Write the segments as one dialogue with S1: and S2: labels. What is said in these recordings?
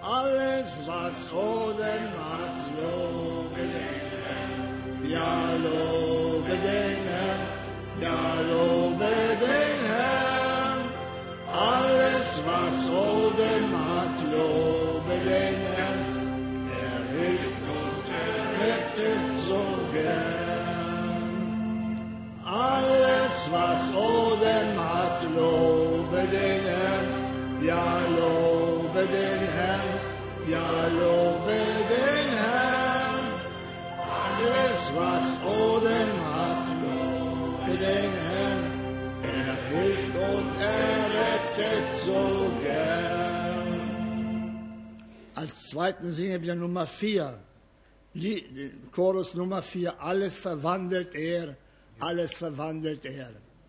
S1: alles was Oden mag, lobe den Herrn. Ja, lobe den Herrn, ja, lobe den Herrn. Alles was Oden mag, lobe den Herrn. Er hilft und er rettet so gern. Alles was Oden mag, lobe den Herrn. Ja, lobe den Herrn, ja, lobe den Herrn. Alles, was Oden hat, lobe den Herrn. Er hilft und er rettet so gern. Als zweiten singen wir Nummer 4, Chorus Nummer 4, alles verwandelt er, alles verwandelt er.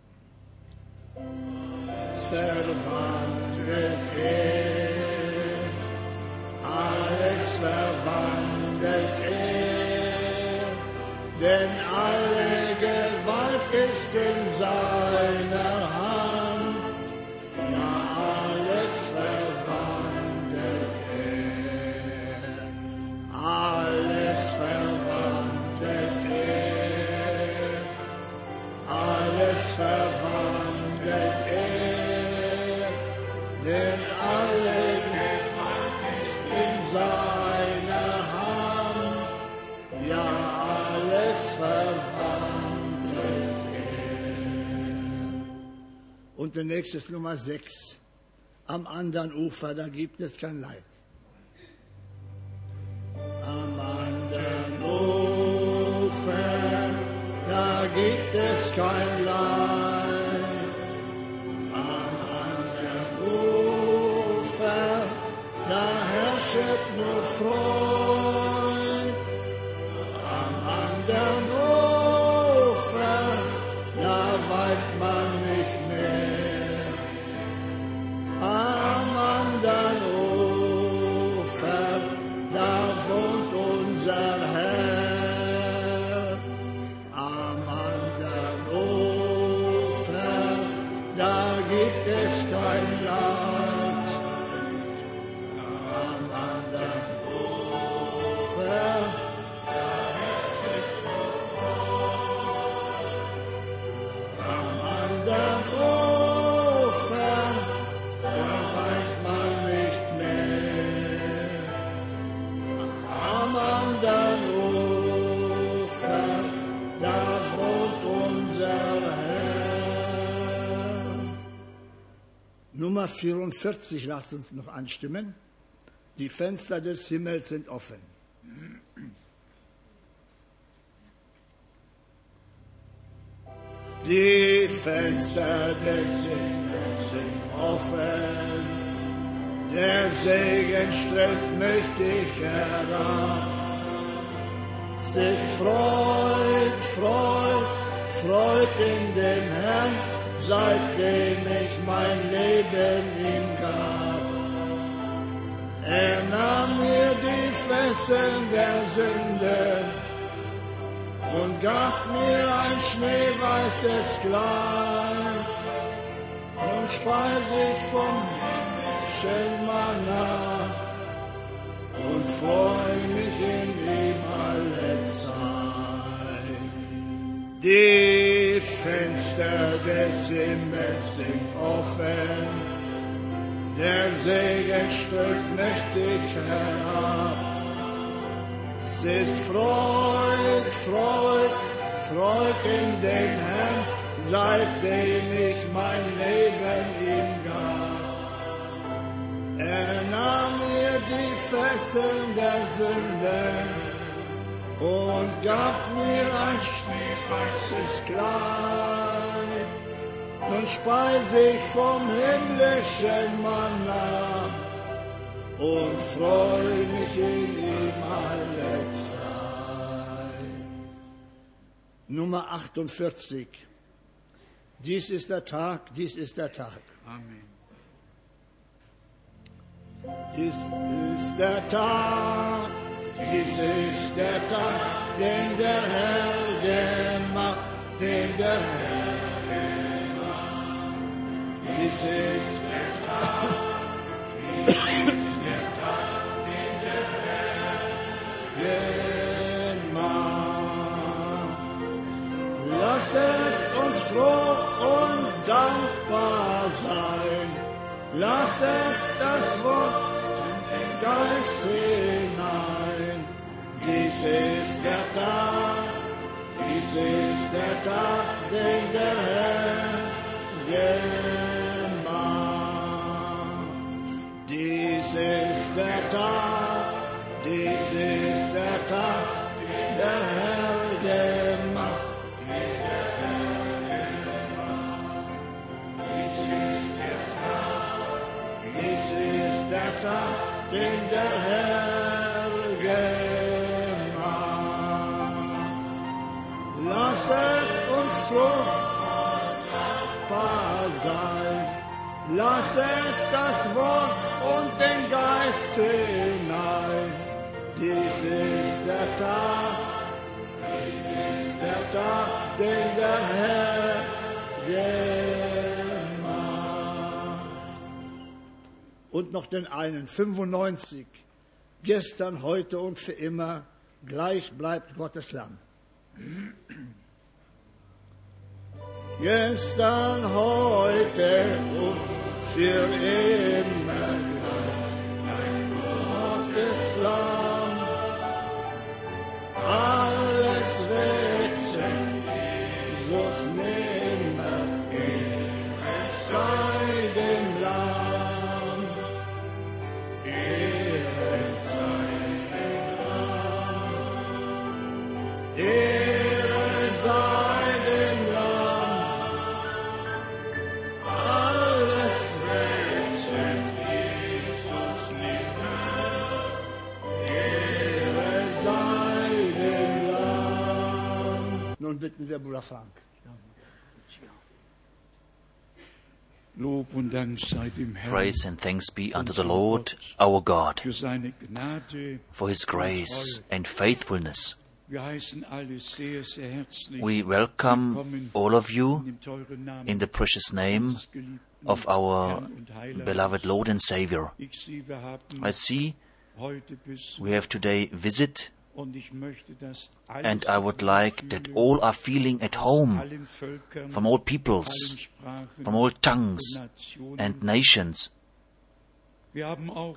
S1: Verwandelt er, alles verwandelt er, denn alle Gewalt ist in seiner Hand, ja, alles verwandelt er, alles verwandelt er, alles verwandelt er, denn alle Gewalt ist in seiner Hand, ja, alles verwandelt er. Und der nächste ist Nummer 6. Am anderen Ufer, da gibt es kein Leid. Am anderen Ufer, da gibt es kein Leid. Am anderen Ufer, da herrschet nur Freud. Am anderen Ufer, da weint man nicht mehr. Am anderen Ufer, da wohnt unser Herr. Am anderen Ufer, da gibt es kein Leid. Am anderen Ufer, da herrscht am anderen Ufer, da weint man nicht mehr. Am anderen Ufer, da wohnt unser Herr. Nummer 44, lasst uns noch anstimmen. Die Fenster des Himmels sind offen. Die Fenster des Himmels sind offen. Der Segen strömt mächtig herab. Es ist Freud, Freud, Freud in dem Herrn, seitdem ich mein Leben ihm gab. Er nahm mir die Fesseln der Sünde und gab mir ein schneeweißes Kleid. Nun speise ich vom himmlischen Manna und freue mich in ihm alle Zeit. Die Fenster des Himmels sind offen, der Segen strömt mächtig herab. Es ist Freud, Freud, Freud in dem Herrn, seitdem ich mein Leben ihm gab. Er nahm mir die Fesseln der Sünde und gab mir ein schneeweißes Kleid. Nun speise ich vom himmlischen Manna und freue mich in ihm alle Zeit. Nummer 48. Dies ist der Tag, dies ist der Tag.
S2: Amen.
S1: Dies ist der Tag, dies ist der Tag, den der Herr gemacht, den der Herr gemacht. Dies ist der Tag, dies ist der Tag, lasset das Wort Geist hinein. Dies ist der Tag, den der Herr gemacht. Dies ist der Tag, der Herr gemacht. Dies ist der Tag, den der Herr gemacht. Lasset uns fruchtbar sein, lasset das Wort und den Geist hinein. Dies ist der Tag, den der Herr gemacht. Und noch den einen, 95. Gestern, heute und für immer, gleich bleibt Gottes Lamm. Gestern, heute und für immer gleich Gottes Lamm. Alles wechselt, so's nimmer geht, sei dem Lamm. Ehre sei dem Lamm. Ehre sei dem Lamm. Alles wechselt, Jesus nimmer. Ehre sei dem Lamm. Nun bitten wir Bruder Frank.
S2: Praise and thanks be unto the Lord our God for His grace and faithfulness. We welcome all of you in the precious name of our beloved Lord and Savior. I see we have today visit, and I would like that all are feeling at home, from all peoples, from all tongues and nations. We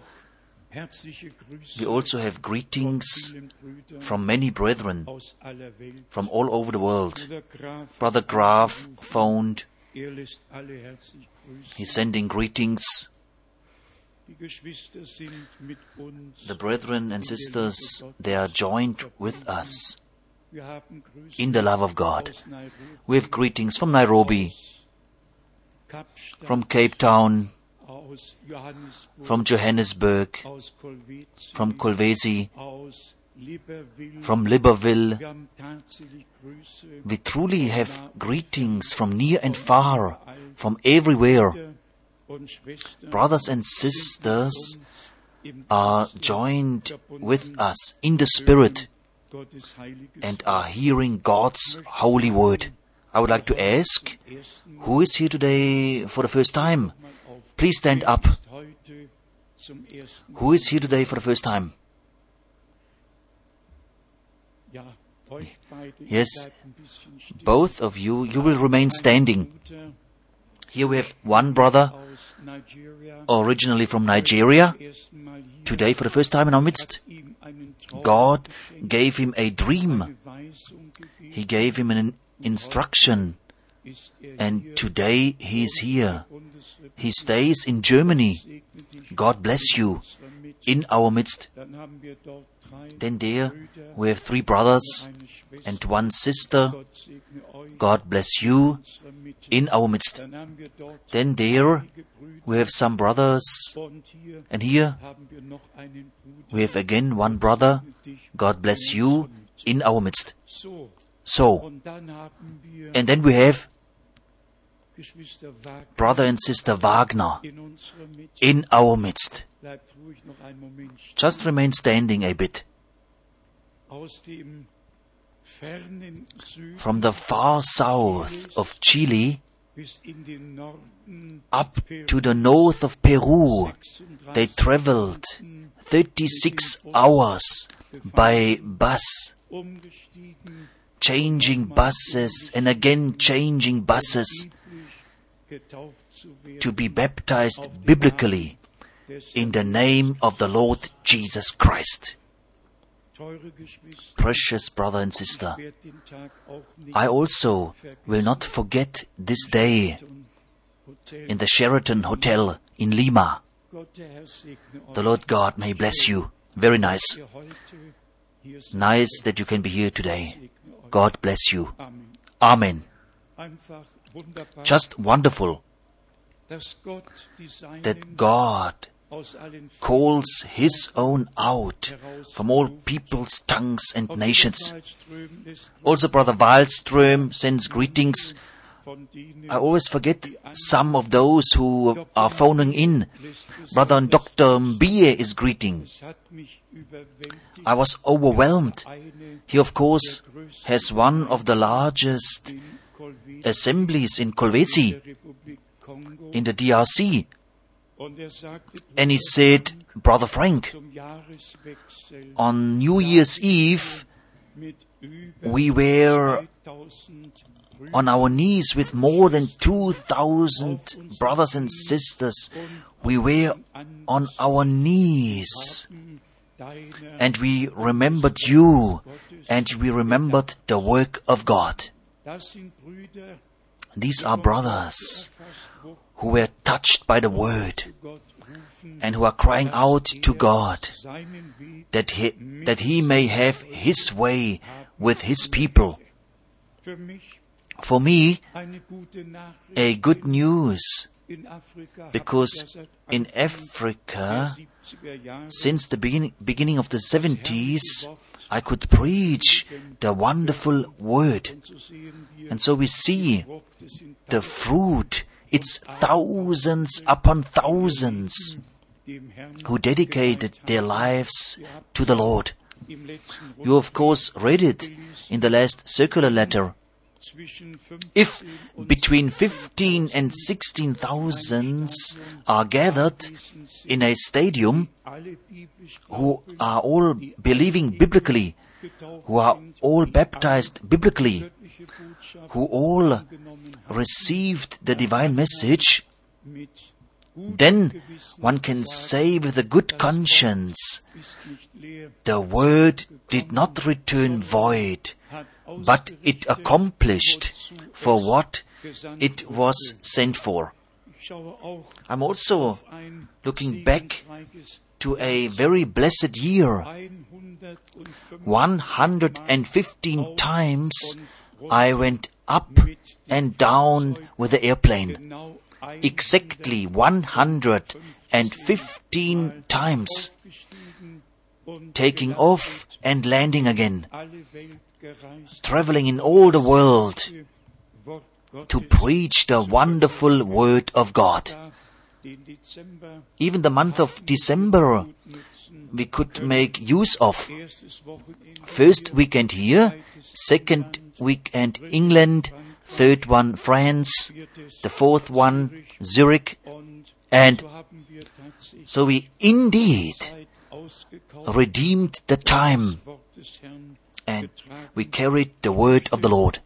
S2: also have greetings from many brethren from all over the world. Brother Graf phoned. He's sending greetings. The brethren and sisters, they are joined with us in the love of God. We have greetings from Nairobi, from Cape Town, from Johannesburg, from Kolwezi, from Libreville. We truly have greetings from near and far, from everywhere. Brothers and sisters are joined with us in the Spirit and are hearing God's holy word. I would like to ask, who is here today for the first time? Please stand up. Who is here today for the first time? Yes, both of you will remain standing. Here we have one brother, originally from Nigeria, today for the first time in our midst. God gave him a dream. He gave him an instruction. And today he is here. He stays in Germany. God bless you in our midst. Then there we have 3 brothers and 1 sister. God bless you in our midst. Then there we have some brothers, and here we have again 1 brother. God bless you in our midst. So, and then we have brother and sister Wagner in our midst. Just remain standing a bit. From the far south of Chile up to the north of Peru, they traveled 36 hours by bus, changing buses and again changing buses. to be baptized biblically in the name of the Lord Jesus Christ. Precious brother and sister, I also will not forget this day in the Sheraton Hotel in Lima. The Lord God may bless you. Very nice. Nice that you can be here today. God bless you. Amen. Just wonderful that God calls His own out from all peoples, tongues and nations. Also Brother Wallström sends greetings. I always forget some of those who are phoning in. Brother Dr. Mbie is greeting. I was overwhelmed. He of course has one of the largest assemblies in Kolwezi, in the DRC. And he said, Brother Frank, on New Year's Eve, we were on our knees with more than 2,000 brothers and sisters. We were on our knees. And we remembered you, and we remembered the work of God. These are brothers who were touched by the word and who are crying out to God that He may have His way with His people. For me, a good news, because in Africa, since the beginning of the 70s, I could preach the wonderful word. And so we see the fruit. It's thousands upon thousands who dedicated their lives to the Lord. You of course read it in the last circular letter. If between 15 and 16,000 are gathered in a stadium, who are all believing biblically, who are all baptized biblically, who all received the divine message, then one can say with a good conscience, the word did not return void, but it accomplished for what it was sent for. I'm also looking back to a very blessed year. 115 times I went up and down with the airplane. Exactly 115 times. Taking off and landing again. Traveling in all the world to preach the wonderful word of God. Even the month of December we could make use of. First weekend here, second weekend England, third one France, the fourth one Zurich, and so we indeed redeemed the time and we carried the word of the Lord.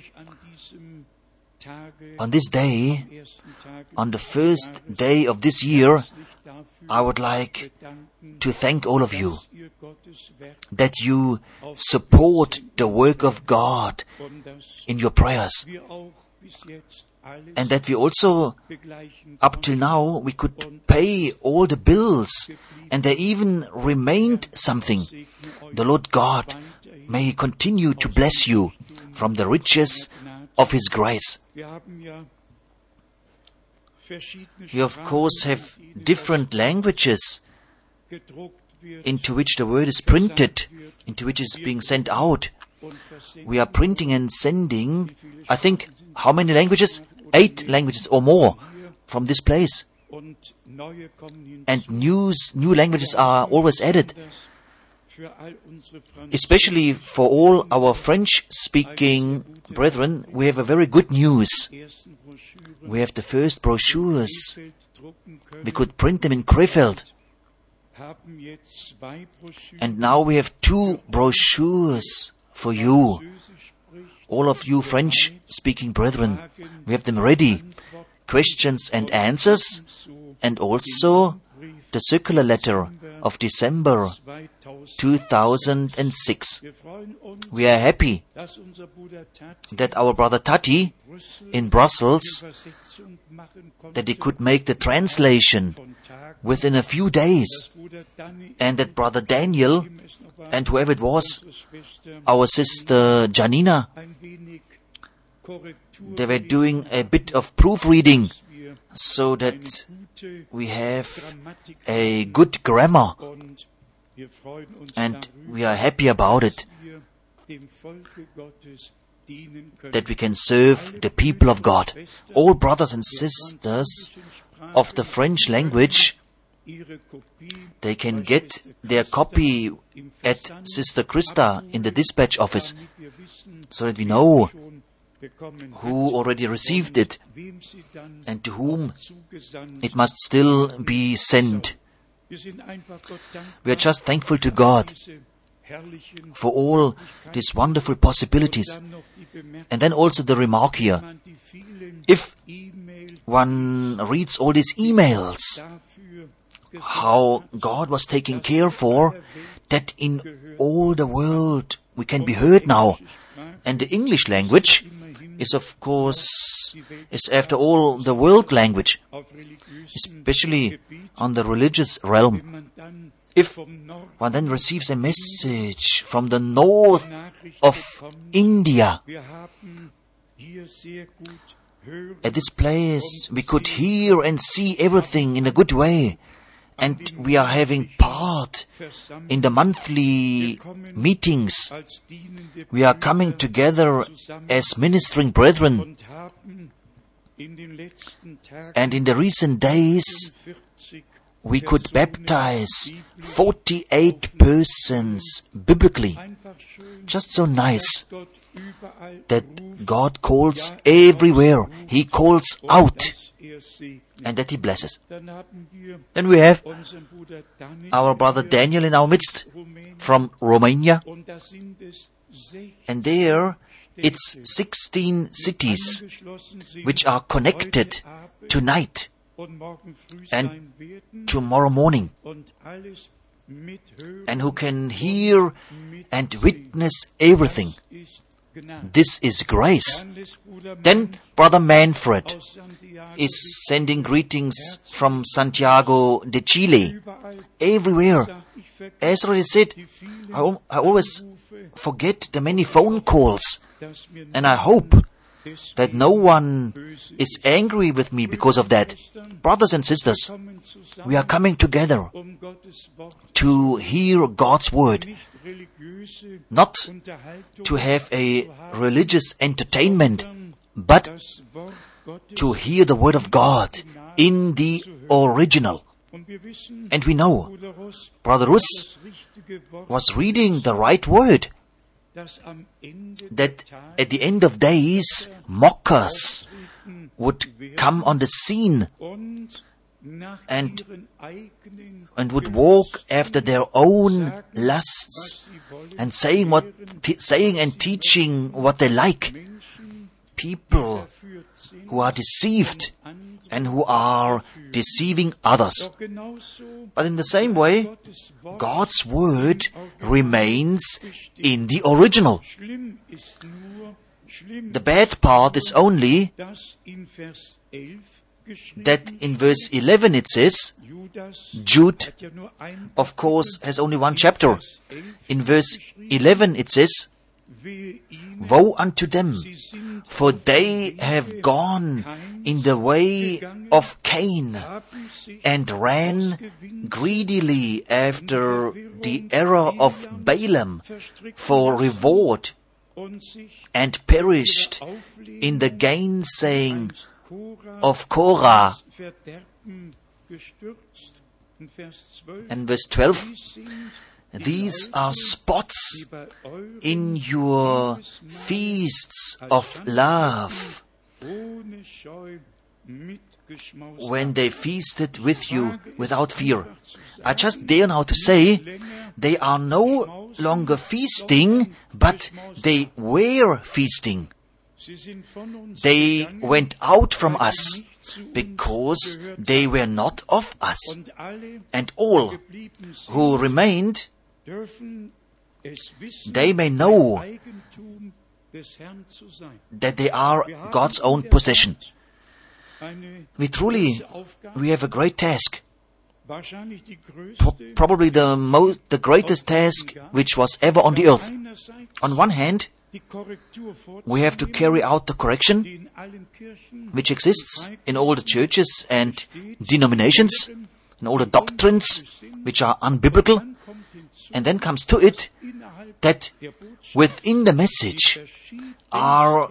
S2: On this day, on the first day of this year, I would like to thank all of you that you support the work of God in your prayers, and that we also, up till now, we could pay all the bills, and there even remained something. The Lord God may continue to bless you from the riches of His grace. You of course have different languages into which the word is printed, into which it's being sent out. We are printing and sending, I think, how many languages? 8 languages or more from this place. And new languages are always added. Especially for all our French-speaking brethren, we have a very good news. We have the first brochures. We could print them in Krefeld. And now we have 2 brochures for you. All of you French-speaking brethren, we have them ready. questions and answers, and also the circular letter of December 2006. We are happy that our brother Tati in Brussels, that he could make the translation within a few days, and that brother Daniel and whoever it was, our sister Janina, they were doing a bit of proofreading so that we have a good grammar, and we are happy about it, that we can serve the people of God. All brothers and sisters of the French language, they can get their copy at Sister Christa in the dispatch office, so that we know who already received it and to whom it must still be sent. We are just thankful to God for all these wonderful possibilities. And then also the remark here, if one reads all these emails, how God was taking care for that in all the world we can be heard now. And the English language is, of course, is after all the world language, especially on the religious realm. If one then receives a message from the north of India, at this place we could hear and see everything in a good way, and we are having part in the monthly meetings. We are coming together as ministering brethren. And in the recent days, we could baptize 48 persons biblically. Just so nice that God calls everywhere. He calls out. And that He blesses. Then we have our brother Daniel in our midst from Romania. And there it's 16 cities which are connected tonight and tomorrow morning, and who can hear and witness everything. This is grace. Then Brother Manfred is sending greetings from Santiago de Chile. Everywhere. As already said, I always forget the many phone calls, and I hope that no one is angry with me because of that. Brothers and sisters, we are coming together to hear God's Word, not to have a religious entertainment, but to hear the Word of God in the original. And we know Brother Russ was reading the right word, that at the end of days, mockers would come on the scene and would walk after their own lusts and saying and teaching what they like. People who are deceived and who are deceiving others. But in the same way, God's Word remains in the original. The bad part is only that in verse 11 it says, Jude, of course, has only one chapter. In verse 11 it says, Woe unto them, for they have gone in the way of Cain, and ran greedily after the error of Balaam for reward, and perished in the gainsaying of Korah. And verse 12, these are spots in your feasts of love, when they feasted with you without fear. I just dare now to say, they are no longer feasting, but they were feasting. They went out from us, because they were not of us. And all who remained, they may know that they are God's own possession. We have a great task. Probably the greatest task which was ever on the earth. On one hand, we have to carry out the correction which exists in all the churches and denominations, in all the doctrines which are unbiblical. And then comes to it that within the message are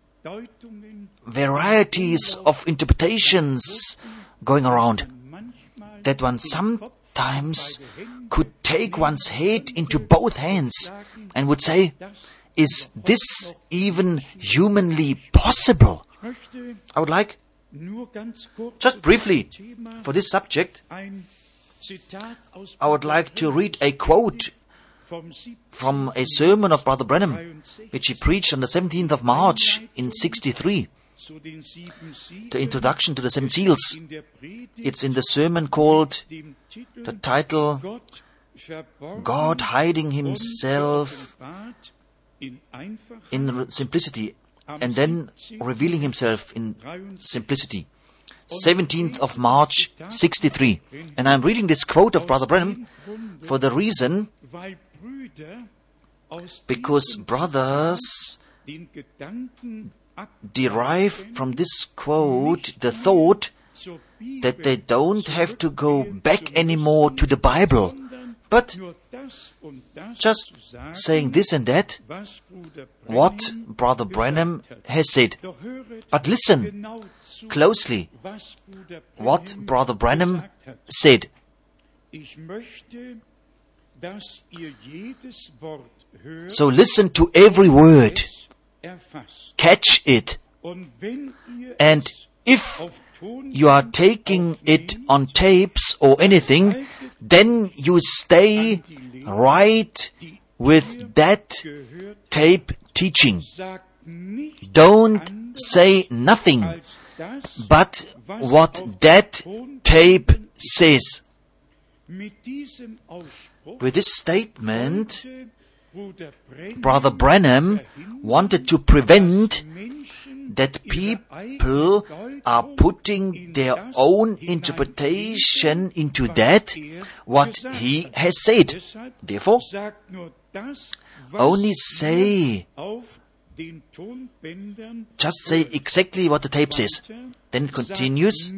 S2: varieties of interpretations going around, that one sometimes could take one's head into both hands and would say, is this even humanly possible? I would like, just briefly, for this subject, I would like to read a quote from a sermon of Brother Branham, which he preached on the 17th of March in 63. The introduction to the seven seals. It's in the sermon called, the title, God Hiding Himself in Simplicity, and then revealing Himself in simplicity. 17th of March, 63. And I'm reading this quote of Brother Branham for the reason because brothers derive from this quote the thought that they don't have to go back anymore to the Bible, but just saying this and that, what Brother Branham has said. But listen closely what Brother Branham said. So listen to every word, catch it, and if you are taking it on tapes or anything, then you stay right with that tape teaching. Don't say nothing but what that tape says. With this statement, Brother Branham wanted to prevent that people are putting their own interpretation into that, what he has said. Therefore, only just say exactly what the tape says. Then it continues,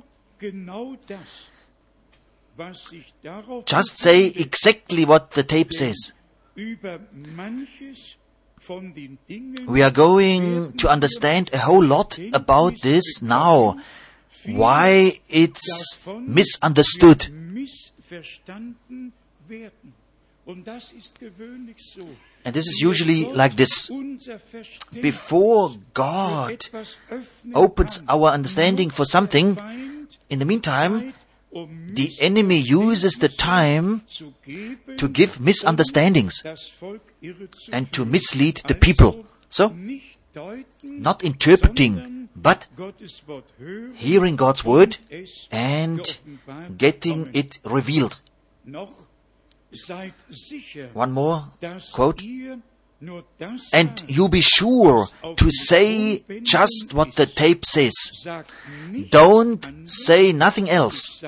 S2: just say exactly what the tape says. We are going to understand a whole lot about this now, why it's misunderstood. And this is usually like this. Before God opens our understanding for something, in the meantime, the enemy uses the time to give misunderstandings and to mislead the people. So, not interpreting, but hearing God's word and getting it revealed. One more quote. And you be sure to say just what the tape says. Don't say nothing else.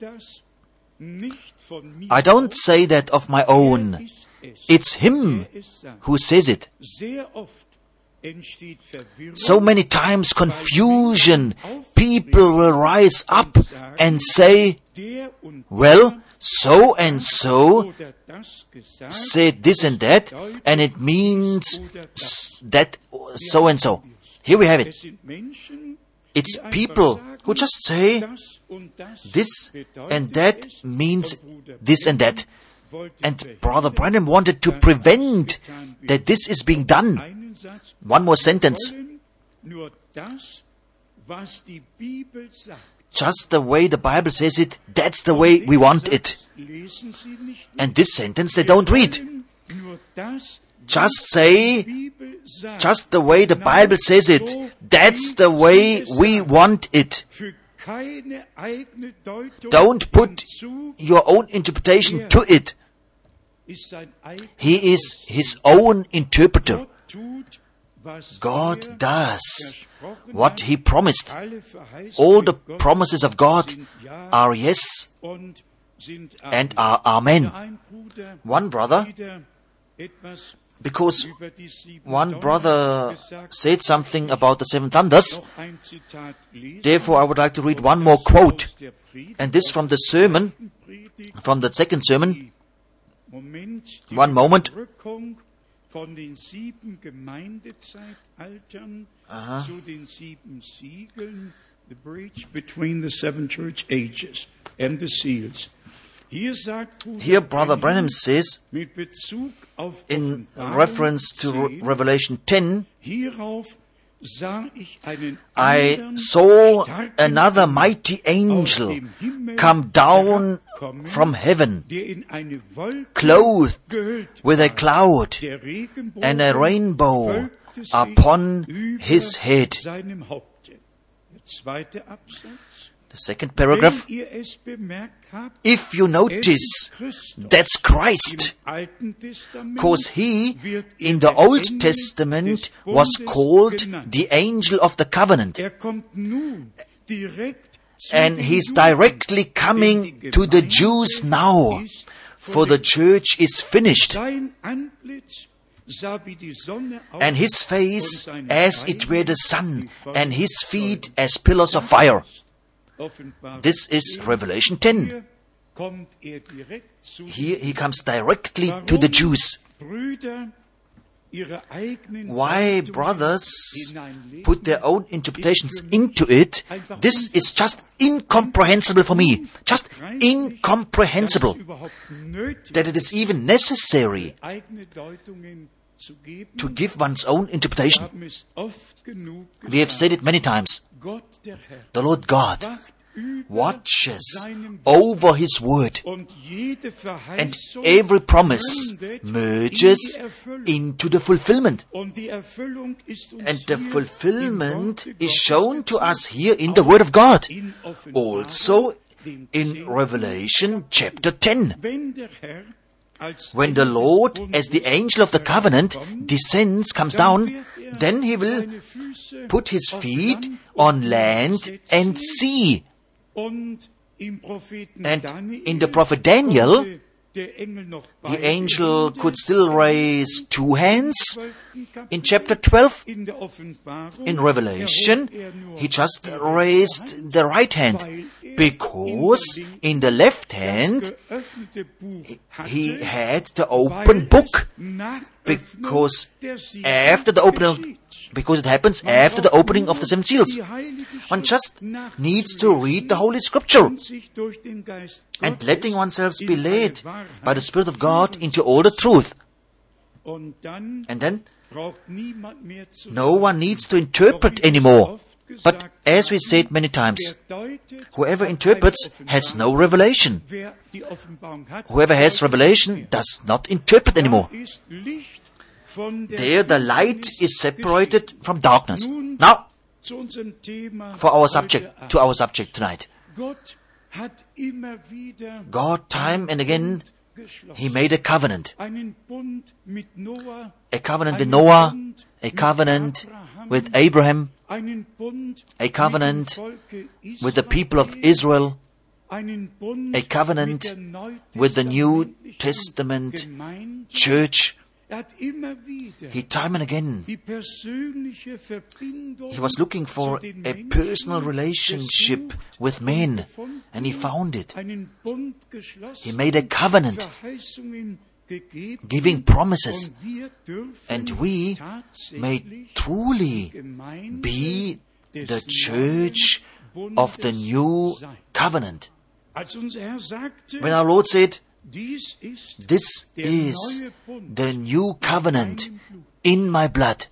S2: I don't say that of my own. It's Him who says it. So many times confusion. People will rise up and say, well, so and so said this and that, and it means that so and so. Here we have it. It's people who just say this and that means this and that. And Brother Branham wanted to prevent that this is being done. One more sentence. Just the way the Bible says it, that's the way we want it. And this sentence they don't read. Just say, just the way the Bible says it, that's the way we want it. Don't put your own interpretation to it. He is his own interpreter. God does what he promised. All the promises of God are yes and are amen. One brother, because one brother said something about the seven thunders, therefore I would like to read one more quote, and this from the sermon, from the second sermon. One moment.
S3: Von den 7 Gemeindezeitaltern zu den 7 Siegeln, the bridge between the 7 church ages and the seals.
S2: Here Brother Branham says, in reference to Revelation 10, I saw another mighty angel come down from heaven, clothed with a cloud and a rainbow upon his head. The second paragraph, if you notice, that's Christ, because he, in the Old Testament, was called the angel of the covenant. And he's directly coming to the Jews now, for the church is finished. And his face as it were the sun, and his feet as pillars of fire. This is Revelation 10. Here he comes directly to the Jews. Why brothers put their own interpretations into it, this is just incomprehensible for me. Just incomprehensible. That it is even necessary to give one's own interpretation. We have said it many times. The Lord God watches over His word, and every promise merges into the fulfillment. And the fulfillment is shown to us here in the Word of God. Also in Revelation chapter 10. When the Lord, as the angel of the covenant, descends, comes down, then He will put His feet on land and sea. And in the prophet Daniel, the angel could still raise 2 hands. In chapter 12, in Revelation, he just raised the right hand, because in the left hand he had the open book, because it happens after the opening of the 7 seals. One just needs to read the Holy Scripture and letting oneself be led by the Spirit of God into all the truth. And then no one needs to interpret anymore. But as we said many times, whoever interprets has no revelation. Whoever has revelation does not interpret anymore. There the light is separated from darkness. Now, to our subject tonight. God, time and again, He made a covenant. A covenant with Noah, a covenant with Abraham, a covenant with the people of Israel, a covenant with the New Testament church. He time and again, he was looking for a personal relationship with men, and he found it. He made a covenant, giving promises, and we may truly be the church of the new covenant. When our Lord said, "This is the new covenant in my blood,"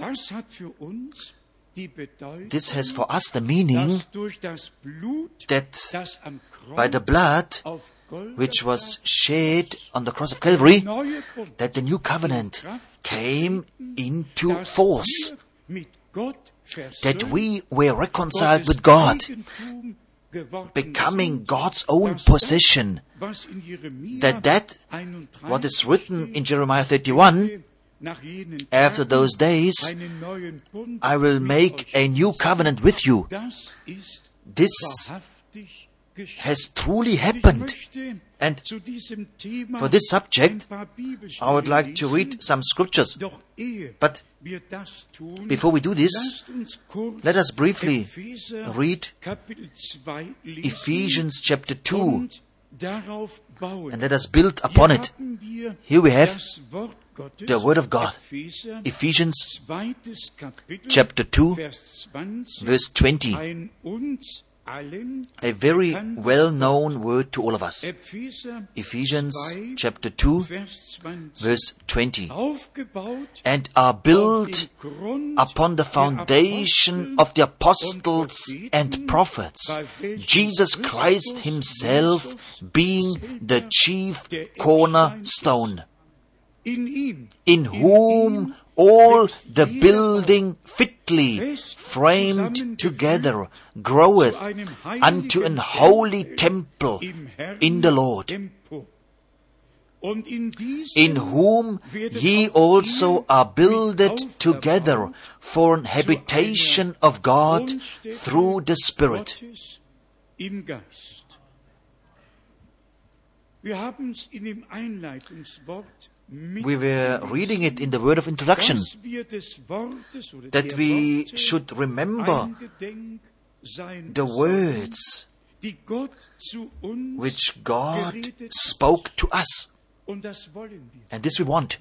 S2: this has for us the meaning that by the blood which was shed on the cross of Calvary, that the new covenant came into force. that we were reconciled with God, becoming God's own possession, that what is written in Jeremiah 31, after those days, I will make a new covenant with you. This has truly happened. And for this subject, I would like to read some scriptures. But before we do this, let us briefly read Ephesians chapter 2, and let us build upon it. Here we have the Word of God. Ephesians chapter 2, verse 20. A very well-known word to all of us. Ephesians chapter 2, verse 20. And are built upon the foundation of the apostles and prophets, Jesus Christ himself being the chief cornerstone, in whom all the building fitly framed together groweth unto an holy temple in the Lord, in whom ye also are builded together for an habitation of God through the Spirit. We were reading it in the word of introduction, that we should remember the words which God spoke to us. And this we want.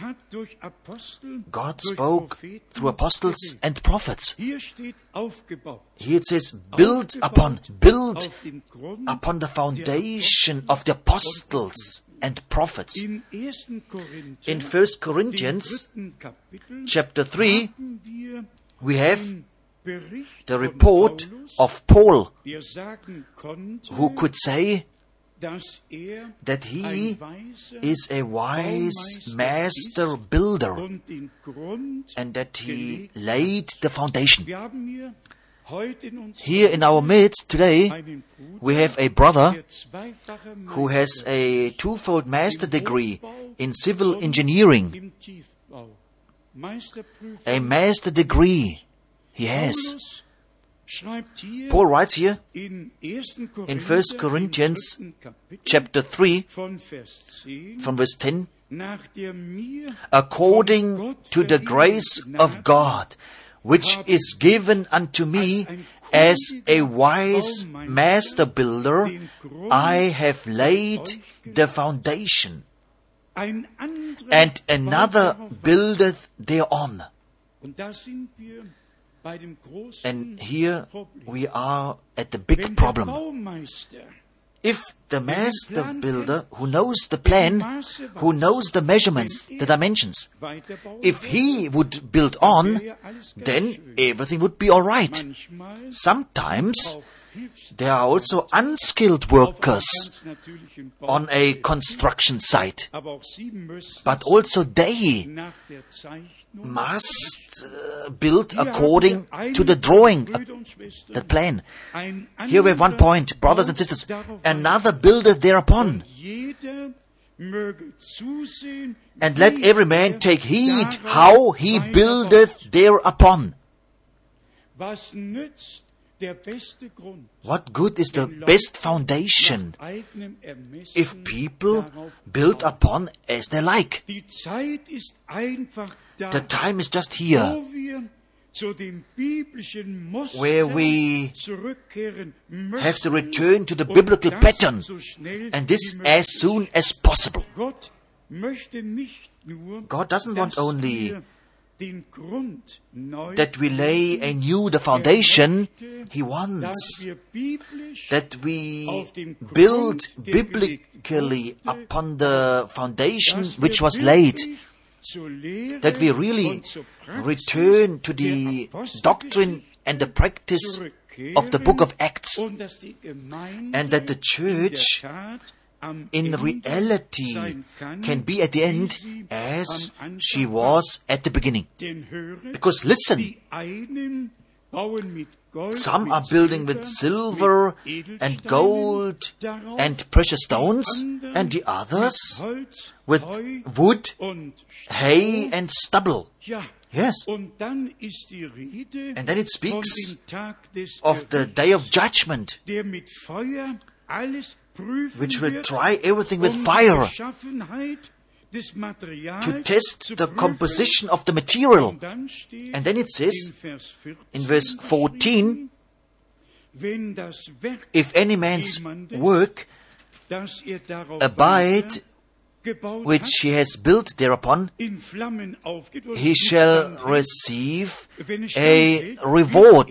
S2: God spoke through apostles and prophets. Here it says, build upon the foundation of the apostles and prophets. In 1 Corinthians chapter 3, we have the report of Paul, who could say that he is a wise master builder and that he laid the foundation. Here in our midst today, we have a brother who has a twofold master degree in civil engineering. A master degree he has. Paul writes here in 1 Corinthians chapter 3 from verse 10, according to the grace of God, which is given unto me as a wise master builder, I have laid the foundation, and another buildeth thereon. And here we are at the big problem. If the master builder, who knows the plan, who knows the measurements, the dimensions, if he would build on, then everything would be all right. Sometimes there are also unskilled workers on a construction site, but also they must build according to the drawing, the plan. Here we have one point, brothers and sisters. Another buildeth thereupon. And let every man take heed how he buildeth thereupon. What good is the best foundation if people build upon as they like? The time is just here where we have to return to the biblical pattern, and this as soon as possible. God doesn't want only that we lay anew the foundation. He wants that we build biblically upon the foundation which was laid, that we really return to the doctrine and the practice of the book of Acts, and that the church in reality can be at the end as she was at the beginning. Because listen, Some are building with silver and gold and precious stones, and the others with wood, hay and stubble. Yes. And then it speaks of the day of judgment, which will try everything with fire to test the composition of the material. And then it says in verse 14, if any man's work abide, which he has built thereupon, he shall receive a reward.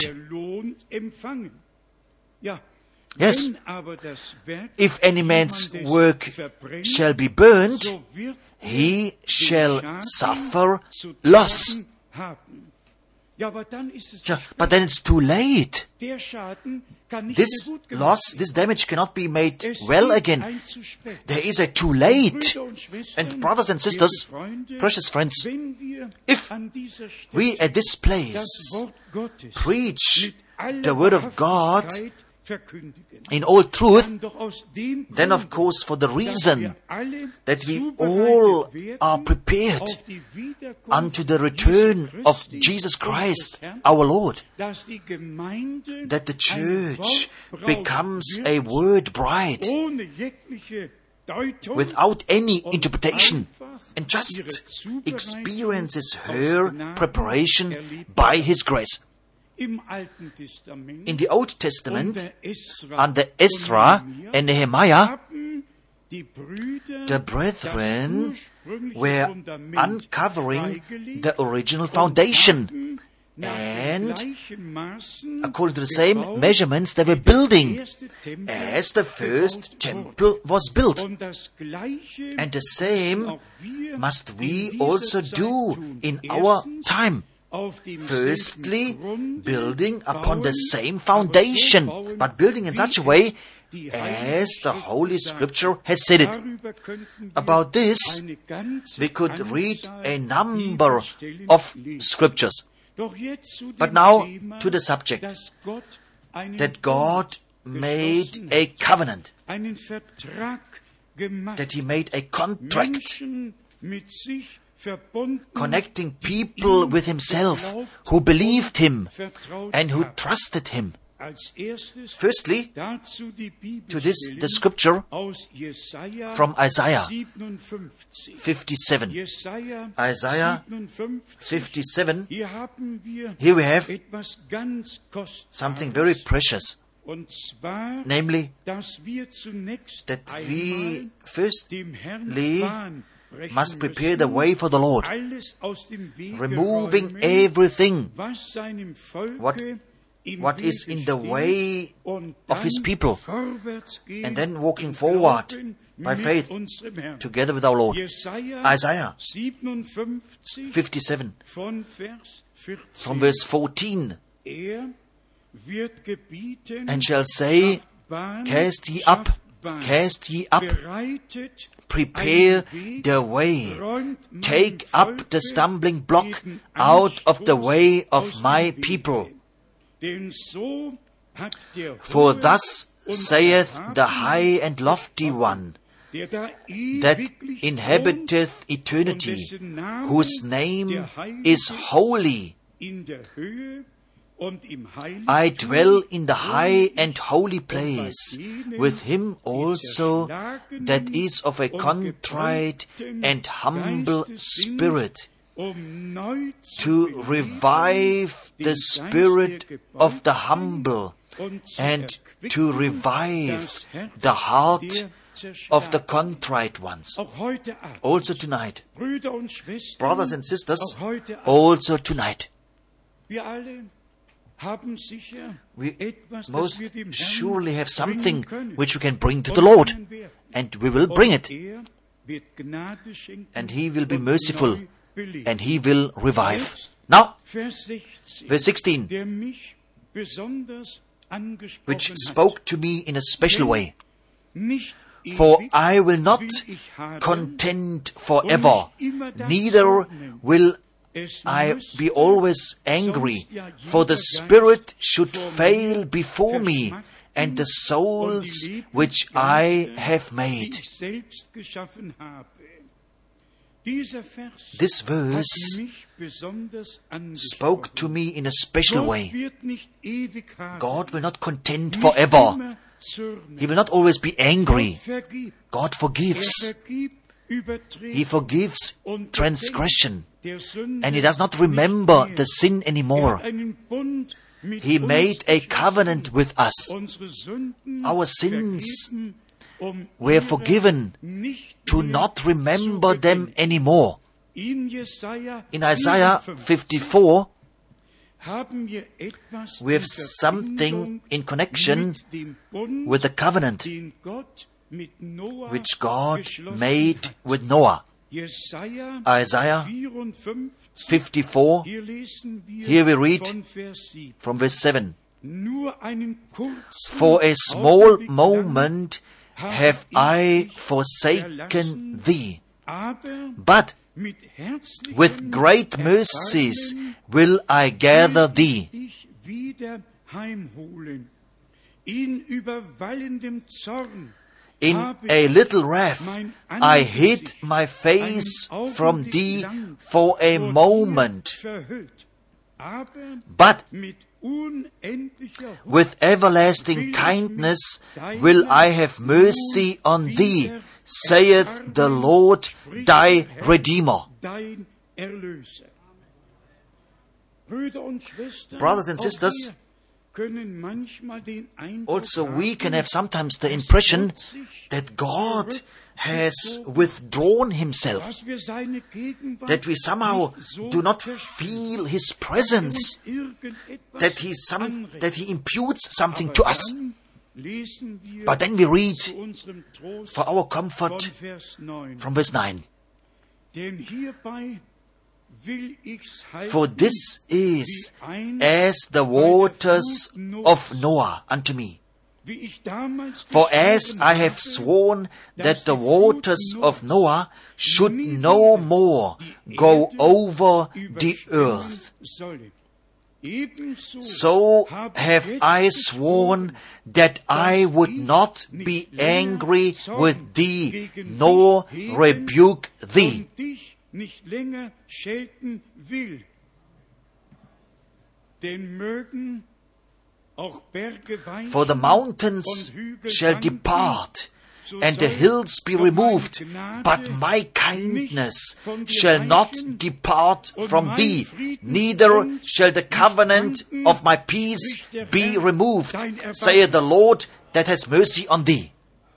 S2: Yes, if any man's work shall be burned, he shall suffer loss. Yeah, but then it's too late. This loss, this damage cannot be made well again. There is a too late. And brothers and sisters, precious friends, if we at this place preach the Word of God in all truth, then of course for the reason that we all are prepared unto the return of Jesus Christ, our Lord, that the church becomes a word bride without any interpretation and just experiences her preparation by His grace. In the Old Testament, under Ezra and Nehemiah, the brethren were uncovering the original foundation, and according to the same measurements they were building as the first temple was built. And the same must we also do in our time. Firstly, building upon the same foundation, but building in such a way as the Holy Scripture has said it. About this, we could read a number of scriptures. But now to the subject, that God made a covenant, that He made a contract, connecting people with Himself who believed Him and who trusted Him. Firstly, to this the scripture from Isaiah 57. Isaiah 57, here we have something very precious, namely that we firstly must prepare the way for the Lord, removing everything what is in the way of His people, and then walking forward by faith together with our Lord. Isaiah 57 from verse 14, and shall say, cast ye up, prepare the way, take up the stumbling block out of the way of my people. For thus saith the high and lofty one, that inhabiteth eternity, whose name is holy. I dwell in the high and holy place, with him also that is of a contrite and humble spirit, to revive the spirit of the humble, and to revive the heart of the contrite ones. Also tonight, brothers and sisters, also tonight, we most surely have something which we can bring to the Lord, and we will bring it, and He will be merciful, and He will revive. Now, verse 16, which spoke to me in a special way. For I will not contend forever, neither will I be always angry, for the spirit should fail before me, and the souls which I have made. This verse spoke to me in a special way. God will not contend forever. He will not always be angry. God forgives. He forgives transgression. And He does not remember the sin anymore. He made a covenant with us. Our sins were forgiven to not remember them anymore. In Isaiah 54, we have something in connection with the covenant which God made with Noah. Isaiah 54, here we read from verse 7. For a small moment have I forsaken thee, but with great mercies will I gather thee. In a little wrath I hid my face from thee for a moment, but with everlasting kindness will I have mercy on thee, saith the Lord thy Redeemer. Brothers and sisters, also we can have sometimes the impression that God has withdrawn Himself, that we somehow do not feel His presence, that He imputes something to us. But then we read for our comfort from verse 9. For this is as the waters of Noah unto me. For as I have sworn that the waters of Noah should no more go over the earth, so have I sworn that I would not be angry with thee, nor rebuke thee. For the mountains shall depart, and the hills be removed, but my kindness shall not depart from thee, neither shall the covenant of my peace be removed, saith the Lord that has mercy on thee.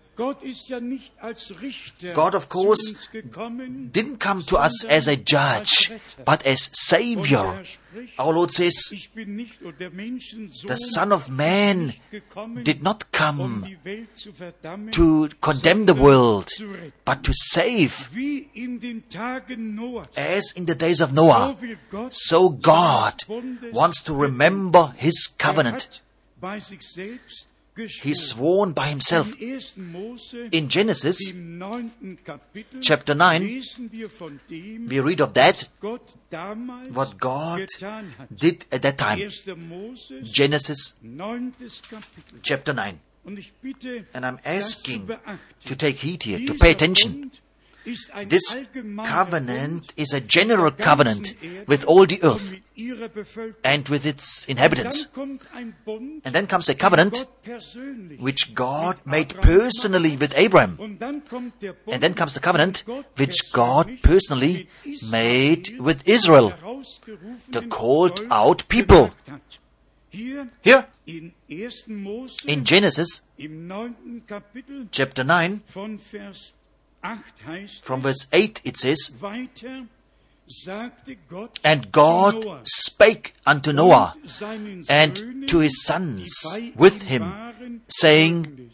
S2: God, of course, didn't come to us as a judge, but as Savior. Our Lord says, the Son of Man did not come to condemn the world, but to save. As in the days of Noah, so God wants to remember His covenant. He sworn by Himself. In Genesis chapter 9, we read of that, what God did at that time. Genesis chapter 9. And I'm asking to take heed here, to pay attention. This covenant is a general covenant with all the earth and with its inhabitants. And then comes a covenant which God made personally with Abraham. And then comes the covenant which God personally made with Israel, the called out people. Here, in Genesis chapter 9, from verse 8 it says, and God spake unto Noah and to his sons with him, saying,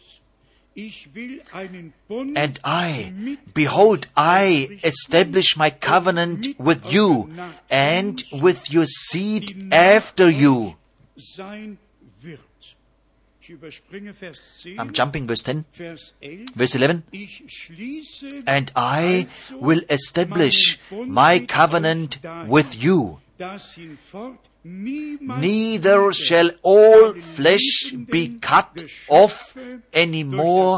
S2: and I, behold, I establish my covenant with you and with your seed after you. I'm jumping verse 10.
S3: Vers 11.
S2: Verse 11.
S3: Ich schließe
S2: And I will establish my covenant with you.
S3: das hinfort niemals
S2: Neither shall all flesh be cut off any more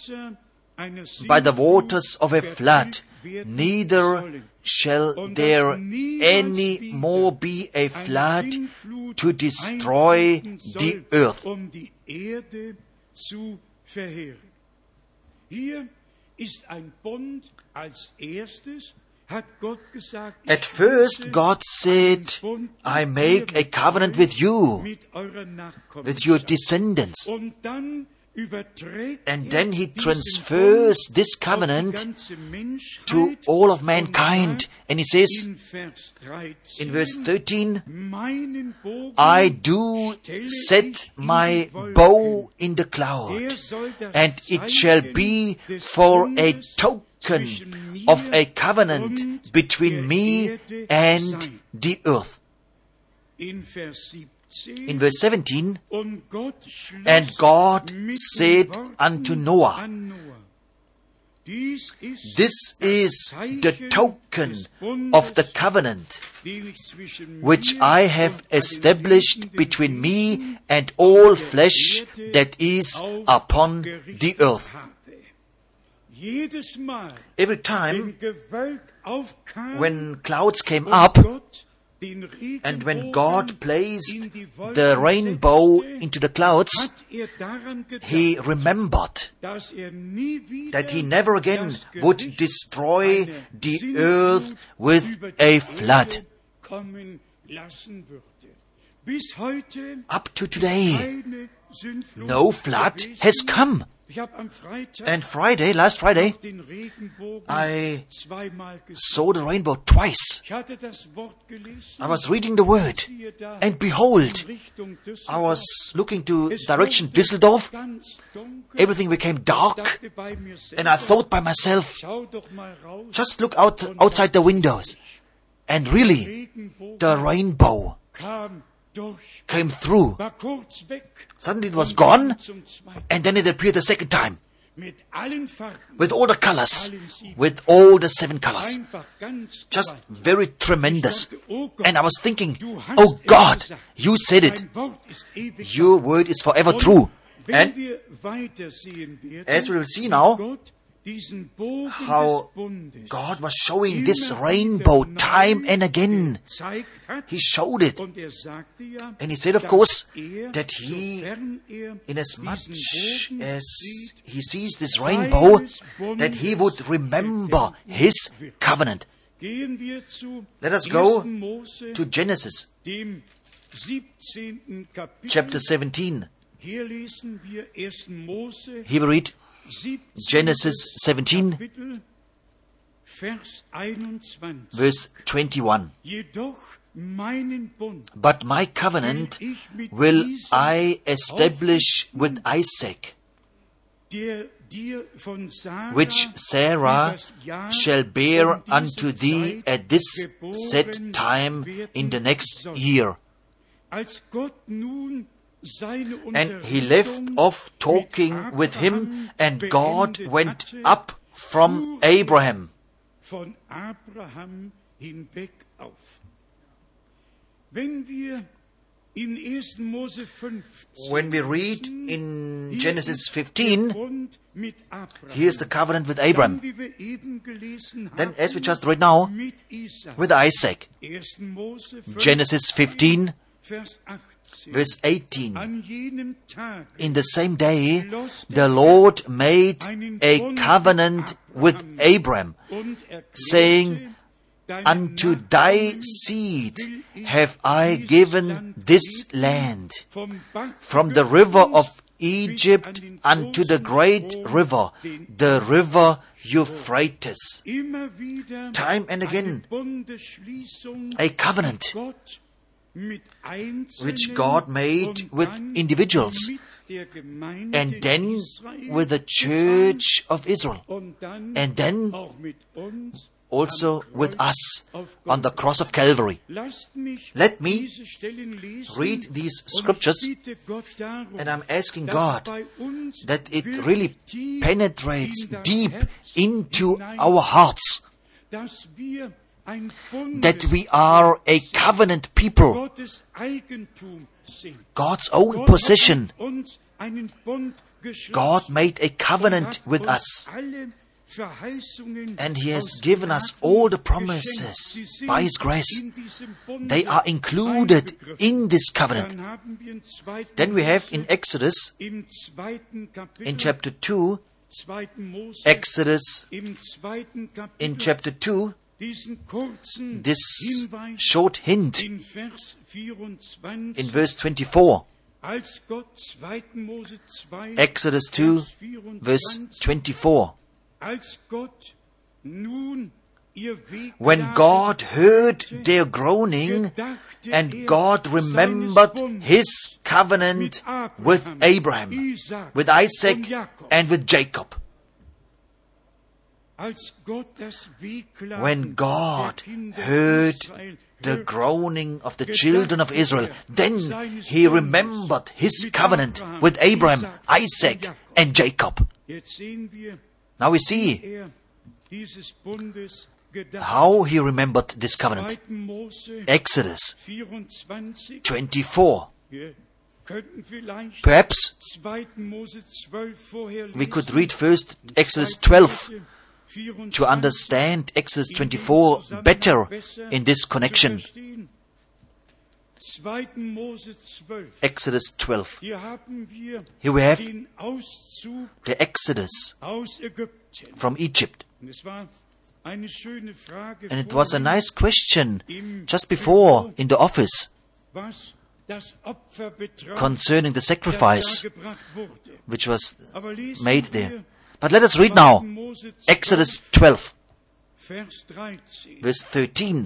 S2: by the waters of a flood. Neither shall there any more be a flood to destroy the earth.
S3: Die Erde zu verheeren. Hier ist ein Bund als erstes, hat Gott gesagt,
S2: At first, God said, I make a covenant with you,
S3: mit eurer Nachkommenschaft.
S2: with your descendants.
S3: Und dann überträgt
S2: And then He
S3: diesen
S2: transfers
S3: Bund
S2: this
S3: auf die
S2: covenant
S3: ganze Menschheit
S2: to all of
S3: und
S2: mankind.
S3: sagt
S2: And He says
S3: in Vers 13,
S2: in verse 13,
S3: meinen Bogen
S2: I do set my bow in the cloud, and it shall be for a token of a covenant between me and the earth.
S3: in Vers 17,
S2: In verse 17,
S3: und Gott schloss
S2: and God
S3: mit den
S2: said
S3: Worten
S2: unto Noah,
S3: an Noah, dies ist
S2: This
S3: das
S2: is the
S3: Zeichen
S2: token
S3: des Bundes,
S2: of the covenant
S3: den ich zwischen
S2: which
S3: mir
S2: I have
S3: und allen
S2: established
S3: lebenden
S2: between me
S3: Wesen
S2: and all
S3: der
S2: flesh
S3: Erde
S2: that is upon the earth.
S3: habe. Jedes Mal,
S2: Every time
S3: wenn Gewölk aufkam,
S2: when clouds came
S3: und
S2: up,
S3: Gott den
S2: and when
S3: Regenbogen
S2: God placed
S3: in die Wolken
S2: the rainbow
S3: setzte,
S2: into the clouds,
S3: hat daran gedacht,
S2: He remembered
S3: dass nie wieder
S2: that He never again
S3: das
S2: would
S3: Gericht
S2: destroy
S3: einer
S2: the
S3: Sintflut
S2: earth with
S3: über die
S2: a
S3: Erde
S2: flood.
S3: kommen lassen würde. Bis heute
S2: Up to today,
S3: keine Sintflut
S2: no flood
S3: gewesen.
S2: has come.
S3: Ich habe am Freitag
S2: And last Friday,
S3: den Regenbogen
S2: I
S3: zweimal gesehen.
S2: saw the rainbow twice.
S3: Ich hatte das Wort gelesen.
S2: I was reading the word,
S3: Siehe da,
S2: and behold,
S3: in Richtung
S2: I was looking to
S3: Es
S2: direction
S3: wurde
S2: Düsseldorf.
S3: ganz dunkel.
S2: Everything became dark,
S3: Dachte bei mir
S2: and I
S3: selber,
S2: thought by myself,
S3: schau doch mal raus.
S2: just look outside the windows. And really,
S3: Regenbogen
S2: the rainbow
S3: kam durch,
S2: came through.
S3: war kurz weg.
S2: Suddenly it was
S3: und kam
S2: gone,
S3: zum zweiten.
S2: and then it appeared a second time,
S3: Mit allen Farben.
S2: with all the colors, with all the 7 colors.
S3: Einfach ganz
S2: Just
S3: gewaltig.
S2: very tremendous.
S3: Ich dachte, oh Gott,
S2: And I was thinking,
S3: du hast
S2: oh
S3: es
S2: God,
S3: gesagt.
S2: you said it.
S3: Dein Wort ist ewig
S2: Your
S3: wahr.
S2: word is forever
S3: Und
S2: true.
S3: wenn
S2: And
S3: wir weitersehen werden,
S2: as we will see
S3: wie
S2: now,
S3: Gott diesen Bogen
S2: how
S3: des Bundes
S2: God was showing this
S3: immer
S2: rainbow
S3: wieder
S2: time
S3: neu
S2: and again.
S3: gezeigt hat.
S2: He showed it.
S3: Und sagte ja,
S2: And He said, of
S3: dass
S2: course,
S3: er,
S2: that He,
S3: sofern
S2: inasmuch
S3: diesen Bogen
S2: as
S3: sieht,
S2: He sees this rainbow, that He would remember His covenant.
S3: Gehen wir zu
S2: Let us go
S3: 1. Mose,
S2: to Genesis
S3: dem 17. Kapitel.
S2: chapter 17.
S3: Hier lesen wir 1. Mose,
S2: Here we read
S3: 17.
S2: Genesis 17,
S3: Kapitel, Vers 21.
S2: verse 21.
S3: Jedoch meinen Bund
S2: But my covenant will I establish with Isaac,
S3: der dir von Sarah,
S2: which Sarah shall bear unto thee at this set time in the next year.
S3: als Gott nun seine
S2: And he left off talking with him, and God went up from Abraham.
S3: von Abraham hinweg auf. Wenn wir in 1. Mose 15
S2: When we read in Genesis 15,
S3: Bund mit Abraham,
S2: here's the covenant with Abraham.
S3: dann, wie wir eben gelesen haben,
S2: Then, as we just read now,
S3: mit Isaac.
S2: with Isaac.
S3: 1. Mose 15,
S2: Genesis 15,
S3: Vers 18.
S2: verse 18.
S3: An jenem Tag
S2: In the same day, the Lord made a covenant with Abram,
S3: und erklärte,
S2: saying,
S3: deinem
S2: Unto thy
S3: Nachkommen
S2: seed
S3: will ich
S2: have I
S3: dieses
S2: given
S3: Land
S2: this
S3: geben,
S2: land,
S3: vom Bach
S2: from the river
S3: Euphrat
S2: of
S3: bis
S2: Egypt
S3: an den
S2: unto the
S3: großen
S2: great
S3: Strom,
S2: river,
S3: den
S2: the river Euphrates.
S3: immer wieder
S2: Time and again,
S3: eine Bundesschließung
S2: a covenant
S3: Gott mit Einzelnen
S2: which God made
S3: und
S2: with
S3: dann
S2: individuals,
S3: mit der Gemeinde
S2: and then
S3: Israel
S2: with the
S3: getan
S2: church of Israel,
S3: und dann
S2: and then
S3: auch mit uns
S2: also with us on the cross of Calvary. Let me read these scriptures, and I'm asking God that it really penetrates deep into our hearts, that we are a covenant people, God's own possession. God made a covenant with us, and He has given us all the promises by His grace. They are included in this covenant. Then we have in Exodus, in chapter 2, Exodus, in chapter 2, this short hint in verse 24. Exodus 2, verse 24. When God heard their groaning, and God remembered His covenant with Abraham, with Isaac, and with Jacob. When God heard the groaning of the children of Israel, then He remembered His covenant with Abraham, Isaac, and Jacob. Now we see how He remembered this covenant. Exodus 24. Perhaps we could read first Exodus 12 to understand Exodus 24 better in this connection. Exodus 12. Here we have the Exodus from Egypt. And it was a nice question just before in the office concerning the sacrifice which was made there. But let us read now Exodus 12, verse 13.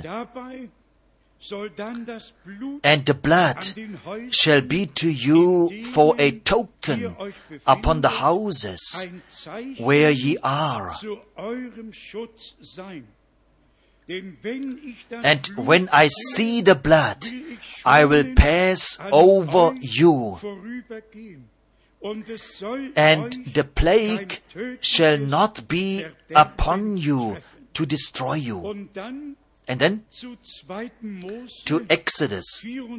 S2: And the blood shall be to you for a token upon the houses where ye are. And when I see the blood, I will pass over you. And the plague shall not be upon you to destroy you. And then to Exodus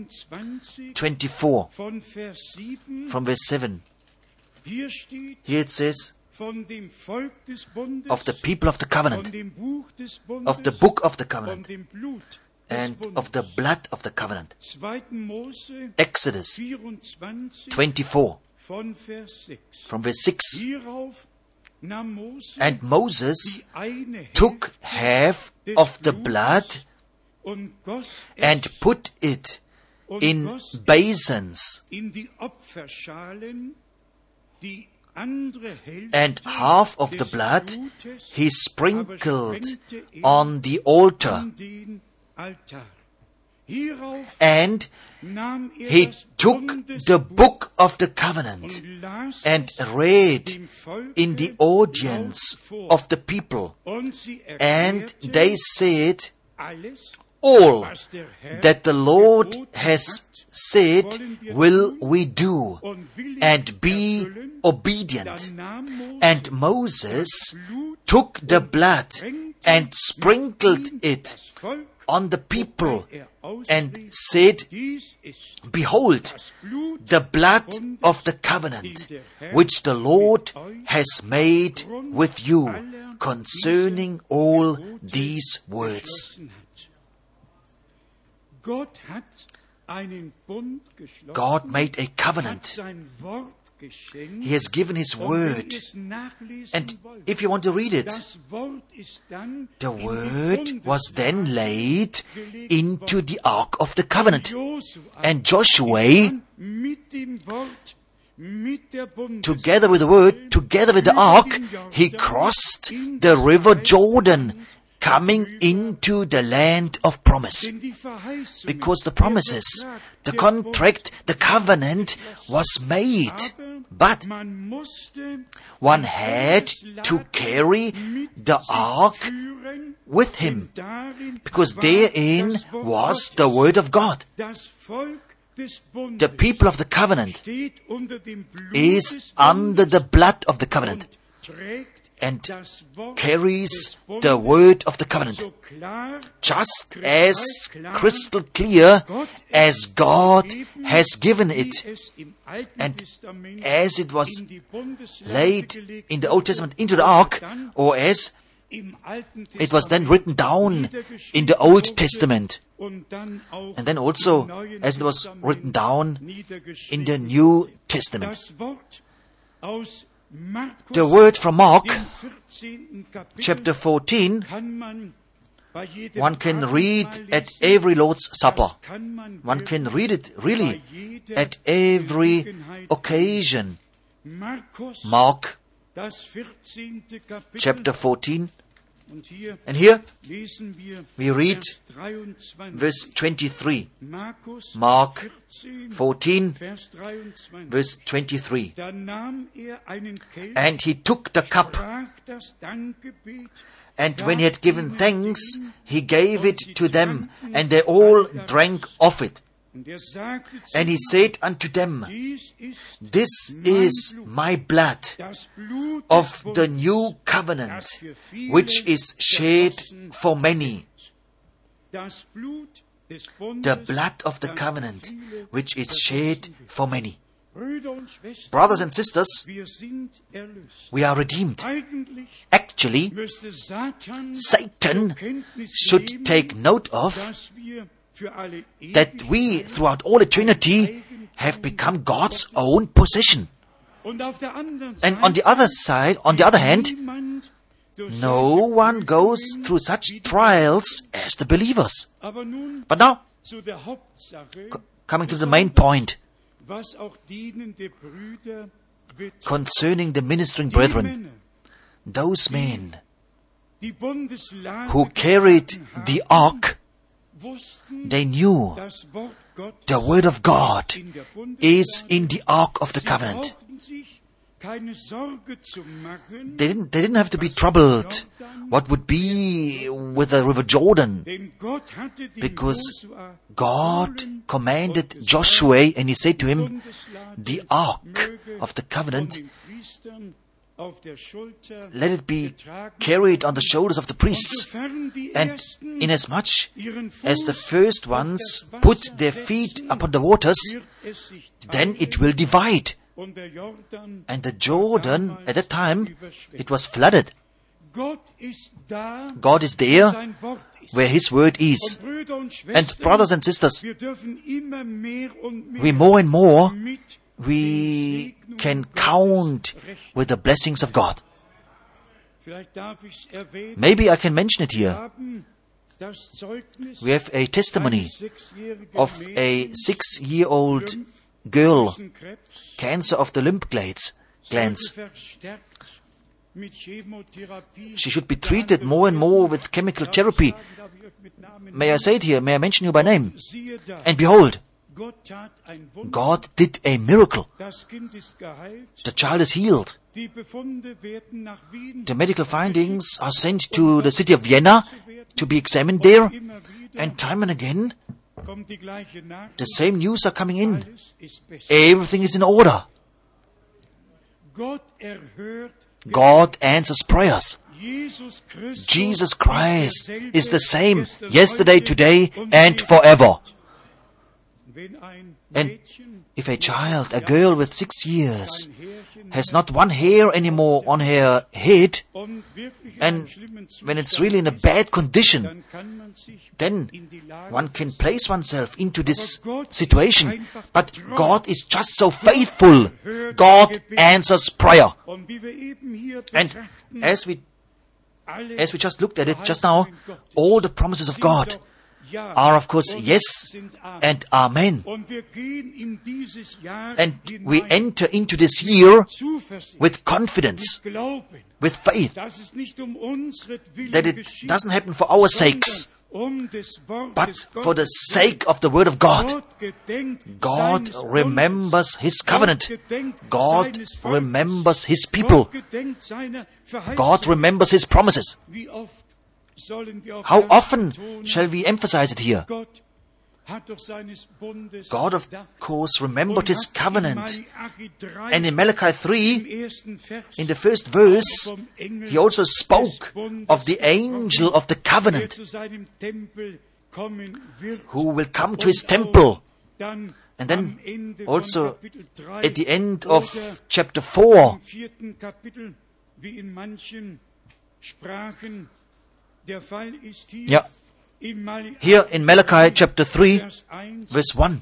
S2: 24 from verse 7. Here it says, of the people of the covenant, of the book of the covenant, and of the blood of the covenant. Exodus 24 from verse 6. And Moses took half of the blood and put it in basins, and half of the blood he sprinkled on the altar. And he took the book of the covenant and read in the audience of the people. And they said, all that the Lord has said will we do, and be obedient. And Moses took the blood and sprinkled it on the people, and said, behold, the blood of the covenant, which the Lord has made with you concerning all these words. God made a covenant. He has given His word. And if you want to read it, the word was then laid into the Ark of the Covenant. And Joshua, together with the word, together with the Ark, he crossed the river Jordan, coming into the land of promise. Because the promises, the contract, the covenant was made. But one had to carry the ark with him, because therein was the word of God. The people of the covenant is under the blood of the covenant and carries the word of the covenant, just as crystal clear as God has given it, and as it was laid in the Old Testament into the ark, or as it was then written down in the Old Testament, and then also as it was written down in the New Testament. The word from Mark, chapter 14, one can read at every Lord's Supper. One can read it really at every occasion. Mark, chapter 14. And here we read verse 23. Mark 14, verse 23. And he took the cup, and when he had given thanks, he gave it to them, and they all drank of it. And he said unto them, This is my blood of the new covenant, which is shed for many. The blood of the covenant, which is shed for many. Brothers and sisters, we are redeemed. Actually, Satan should take note of that we, throughout all eternity, have become God's own possession. And on the other hand, no one goes through such trials as the believers. But now, coming to the main point, concerning the ministering brethren, those men who carried the ark, they knew the word of God is in the ark of the covenant. They didn't have to be troubled what would be with the river Jordan, because God commanded Joshua, and he said to him, the ark of the covenant, let it be carried on the shoulders of the priests. And inasmuch as the first ones put their feet upon the waters, then it will divide. And the Jordan, at that time, it was flooded. God is there where His word is. And brothers and sisters, we more and more, we can count with the blessings of God. Maybe I can mention it here. We have a testimony of a 6-year-old girl, cancer of the lymph glands. She should be treated more and more with chemical therapy. May I say it here? May I mention you by name? And behold, God did a miracle. The child is healed. The medical findings are sent to the city of Vienna to be examined there. And time and again, the same news are coming in. Everything is in order. God answers prayers. Jesus Christ is the same yesterday, today, and forever. And if a child, a girl with 6 years, has not one hair anymore on her head, and when it's really in a bad condition, then one can place oneself into this situation. But God is just so faithful. God answers prayer. And as we just looked at it just now, all the promises of God are of course yes and amen. And we enter into this year with confidence, with faith, that it doesn't happen for our sakes, but for the sake of the Word of God. God remembers His covenant. God remembers His people. God remembers His promises. How often shall we emphasize it here? God, of course, remembered His covenant. And in Malachi 3, in the first verse, He also spoke of the angel of the covenant who will come to His temple. And then also at the end of chapter 4, here in Malachi chapter 3, verse 1.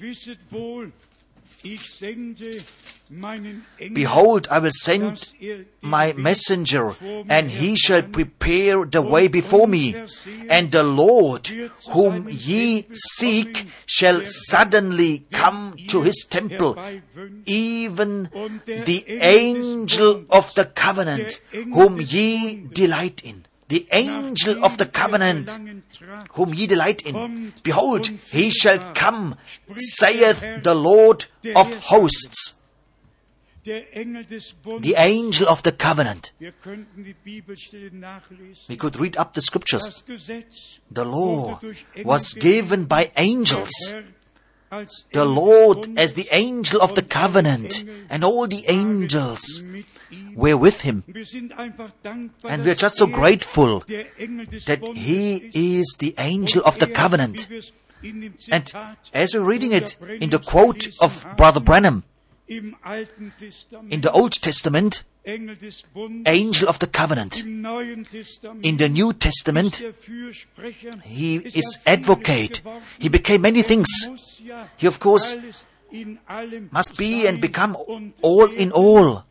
S2: Behold, I will send my messenger, and he shall prepare the way before me. And the Lord, whom ye seek, shall suddenly come to His temple, even the angel of the covenant, whom ye delight in. The angel of the covenant, whom ye delight in. Behold, he shall come, saith the Lord of hosts. The angel of the covenant. We could read up the scriptures. The law was given by angels. The Lord as the angel of the covenant, and all the angels were with Him. And we are just so grateful that He is the angel of the covenant. And as we're reading it in the quote of Brother Branham, in the Old Testament, angel of the covenant. In the New Testament, He is advocate. He became many things. He, of course, must be and become all in all.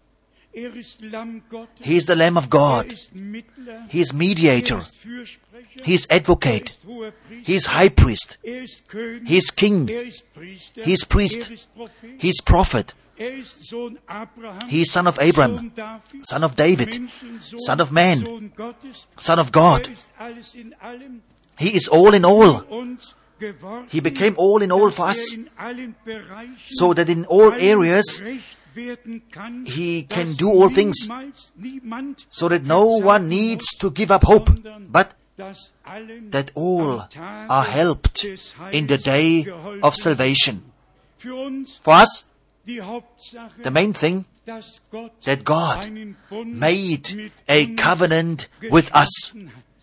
S2: He is the Lamb of God. He is mediator. He is advocate. He is high priest. He is king. He is priest. He is prophet. He is son of Abraham, son of David, son of man, son of God. He is all in all. He became all in all for us, so that in all areas He can do all things, so that no one needs to give up hope, but that all are helped in the day of salvation. For us, the main thing, that God made a covenant with us,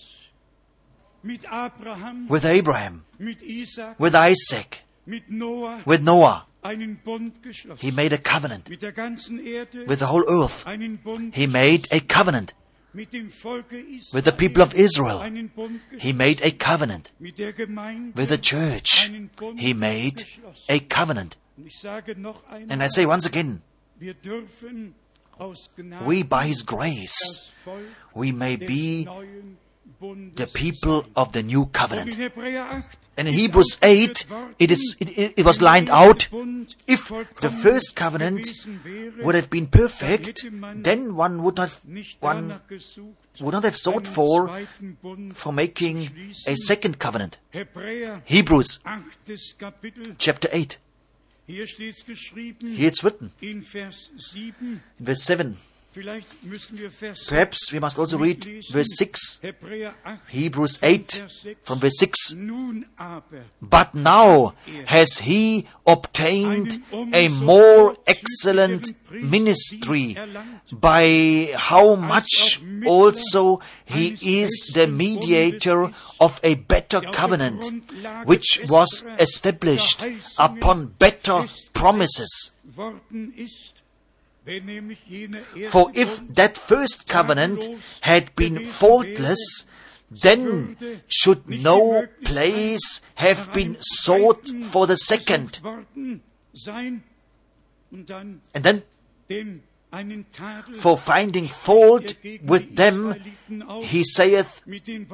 S2: with Abraham, with Isaac, with Noah. He made a covenant with the whole earth. He made a covenant with the people of Israel. He made a covenant with the church. He made a covenant. And I say once again, we by His grace, we may be the people of the new covenant. And in Hebrews 8, it was lined out, if the first covenant would have been perfect, then one would not have sought for making a second covenant. Hebrews chapter 8. Here it's written, in verse 7. Perhaps we must also read verse 6. Hebrews 8 from verse 6. But now has He obtained a more excellent ministry, by how much also He is the mediator of a better covenant, which was established upon better promises. For if that first covenant had been faultless, then should no place have been sought for the second. And then, for finding fault with them, He saith,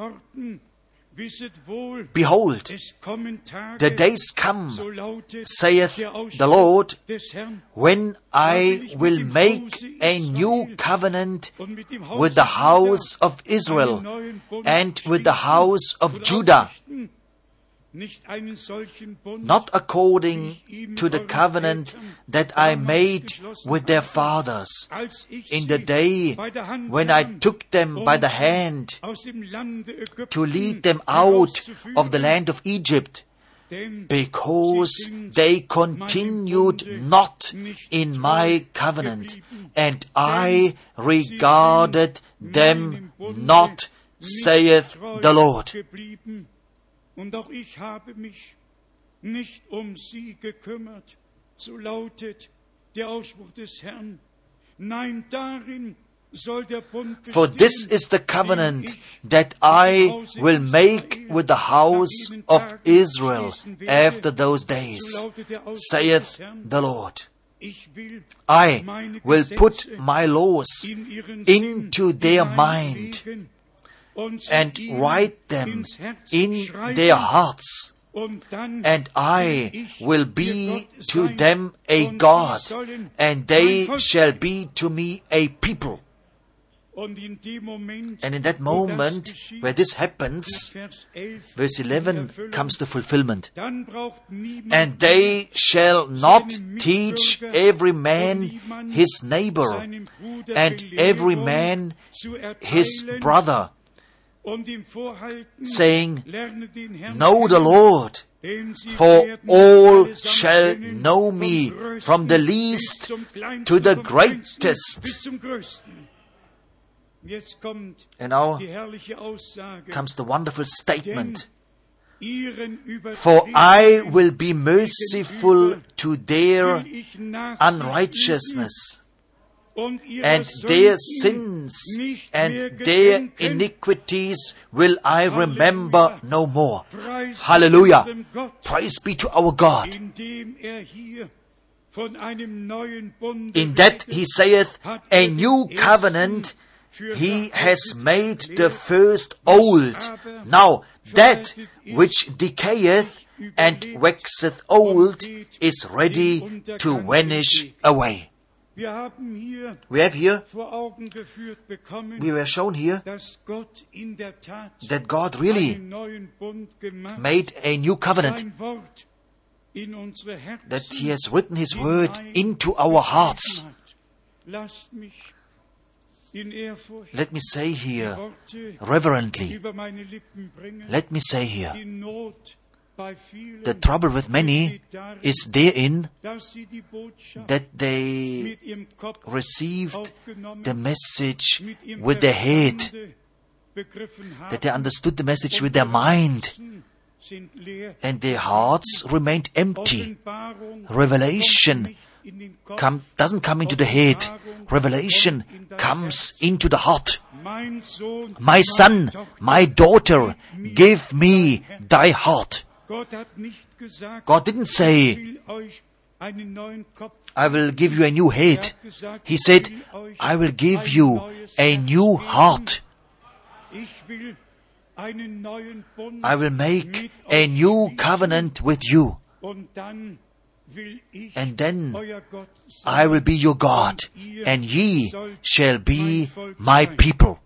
S2: Behold, the days come, saith the Lord, when I will make a new covenant with the house of Israel and with the house of Judah. not according to the covenant that I made with their fathers in the day when I took them by the hand to lead them out of the land of Egypt, because they continued not in my covenant, and I regarded them not, saith the Lord.
S3: Und auch ich habe mich nicht sie gekümmert. So lautet der Ausspruch des Herrn. Nein, darin soll der Bund bestehen.
S2: For this is the covenant that I will make with the house of Israel after those days, saith the Lord. I will put my laws into their mind and write them in their hearts, and I will be to them a God, and they shall be to me a people. And in that moment where this happens, verse 11 comes to fulfillment. And they shall not teach every man his neighbor, and every man his brother, saying, Know the Lord, for all shall know me, from the least to the greatest. And now comes the wonderful statement, For I will be merciful to their unrighteousness, and their sins and their iniquities will I remember no more. Hallelujah! Praise be to our God. In that he saith, a new covenant he has made the first old. Now that which decayeth and waxeth old is ready to vanish away. We have here, we were shown here that God really made a new covenant, that he has written his word into our hearts. Let me say here, reverently, let me say here, the trouble with many is therein that they received the message with their head, that they understood the message with their mind, and their hearts remained empty. Revelation doesn't come into the head. Revelation comes into the heart. My son, my daughter, give me thy heart. God didn't say, I will give you a new head. He said, I will give you a new heart. I will make a new covenant with you. And then I will be your God, and ye shall be my people.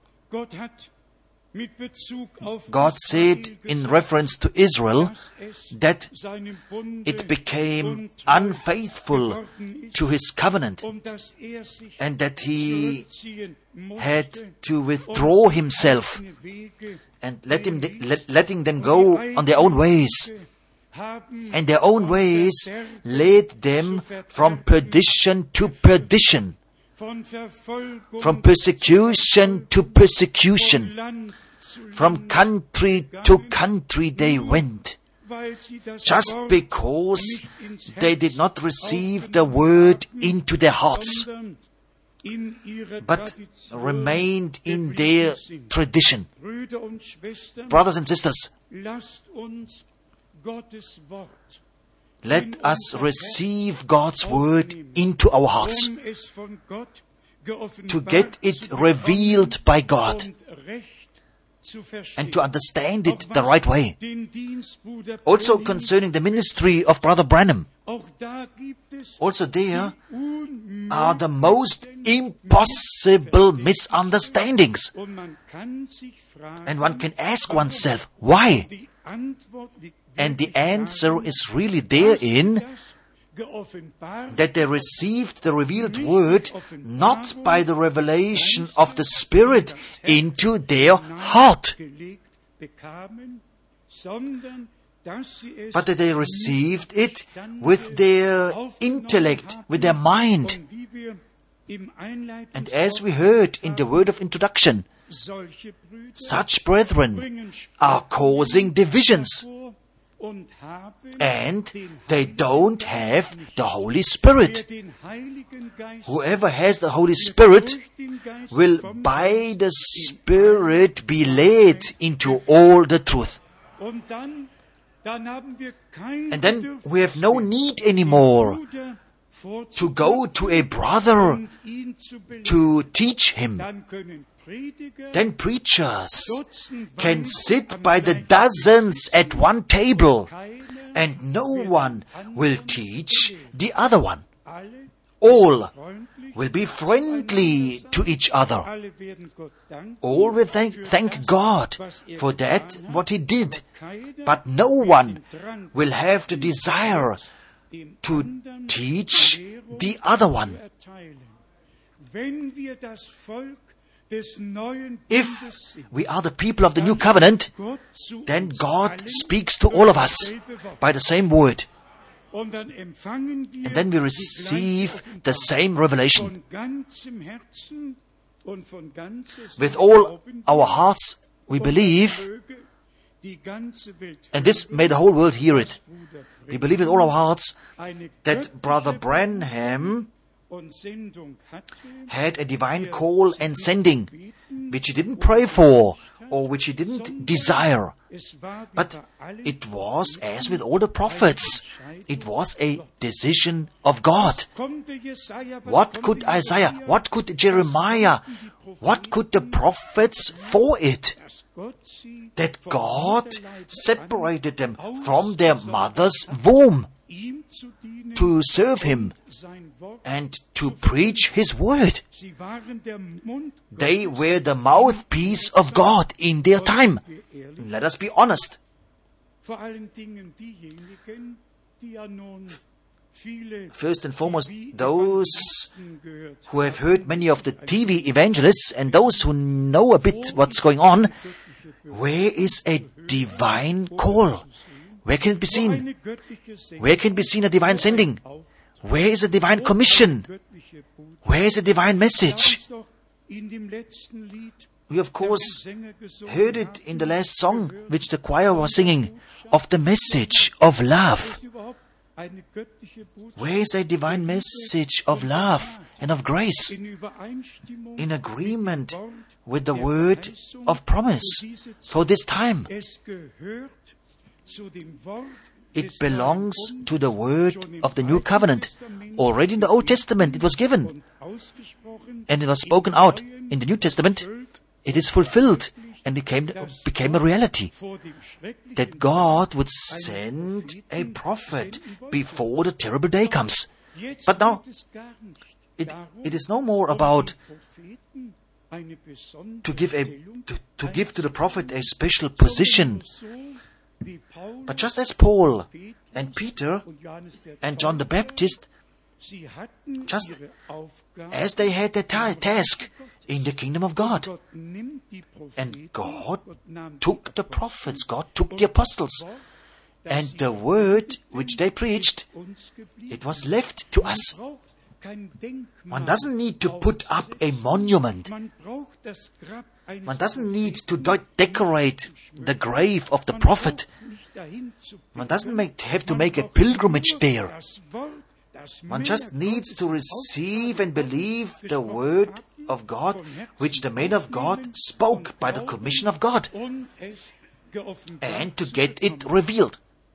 S2: God said in reference to Israel that it became unfaithful to his covenant, and that he had to withdraw himself and letting them go on their own ways. And their own ways led them from perdition to perdition, from persecution to persecution. From country to country they went, just because they did not receive the word into their hearts, but remained in their tradition. Brothers and sisters, let us receive God's word into our hearts, to get it revealed by God, and to understand it the right way. Also concerning the ministry of Brother Branham, Also there are the most impossible misunderstandings. And one can ask oneself, why? And the answer is really therein that they received the revealed word not by the revelation of the Spirit into their heart, but that they received it with their intellect, with their mind. And as we heard in the word of introduction, such brethren are causing divisions, and they don't have the Holy Spirit. Whoever has the Holy Spirit will by the Spirit be led into all the truth. And then we have no need anymore to go to a brother to teach him. Then preachers can sit by the dozens at one table, and no one will teach the other one. All will be friendly to each other. All will thank God for that, what He did. But no one will have the desire to teach the other one. If we are the people of the new covenant, then God speaks to all of us by the same word. And then we receive the same revelation. With all our hearts we believe, and this made the whole world hear it. We believe with all our hearts that Brother Branham had a divine call and sending, which he didn't pray for, or which he didn't desire. But it was as with all the prophets. It was a decision of God. What could Isaiah, what could Jeremiah, what could the prophets for it? That God separated them from their mother's womb to serve Him and to preach His word. They were the mouthpiece of God in their time. Let us be honest. First and foremost, those who have heard many of the TV evangelists and those who know a bit what's going on, where is a divine call? Where can it be seen? Where can be seen a divine sending? Where is a divine commission? Where is a divine message? We of course heard it in the last song which the choir was singing, of the message of love. Where is a divine message of love and of grace in agreement with the word of promise for this time? It belongs to the word of the new covenant. Already in the Old Testament it was given, and it was spoken out. In the New Testament it is fulfilled, and it became a reality that God would send a prophet before the terrible day comes. But now it is no more about to give to the prophet a special position. But just as Paul and Peter and John the Baptist, just as they had their task in the kingdom of God, and God took the prophets, God took the apostles, and the word which they preached, it was left to us. One doesn't need to put up a monument. One doesn't need to decorate the grave of the prophet. One doesn't have to make a pilgrimage there. One just needs to receive and believe the word of God, which the man of God spoke by the commission of God, and to get it revealed.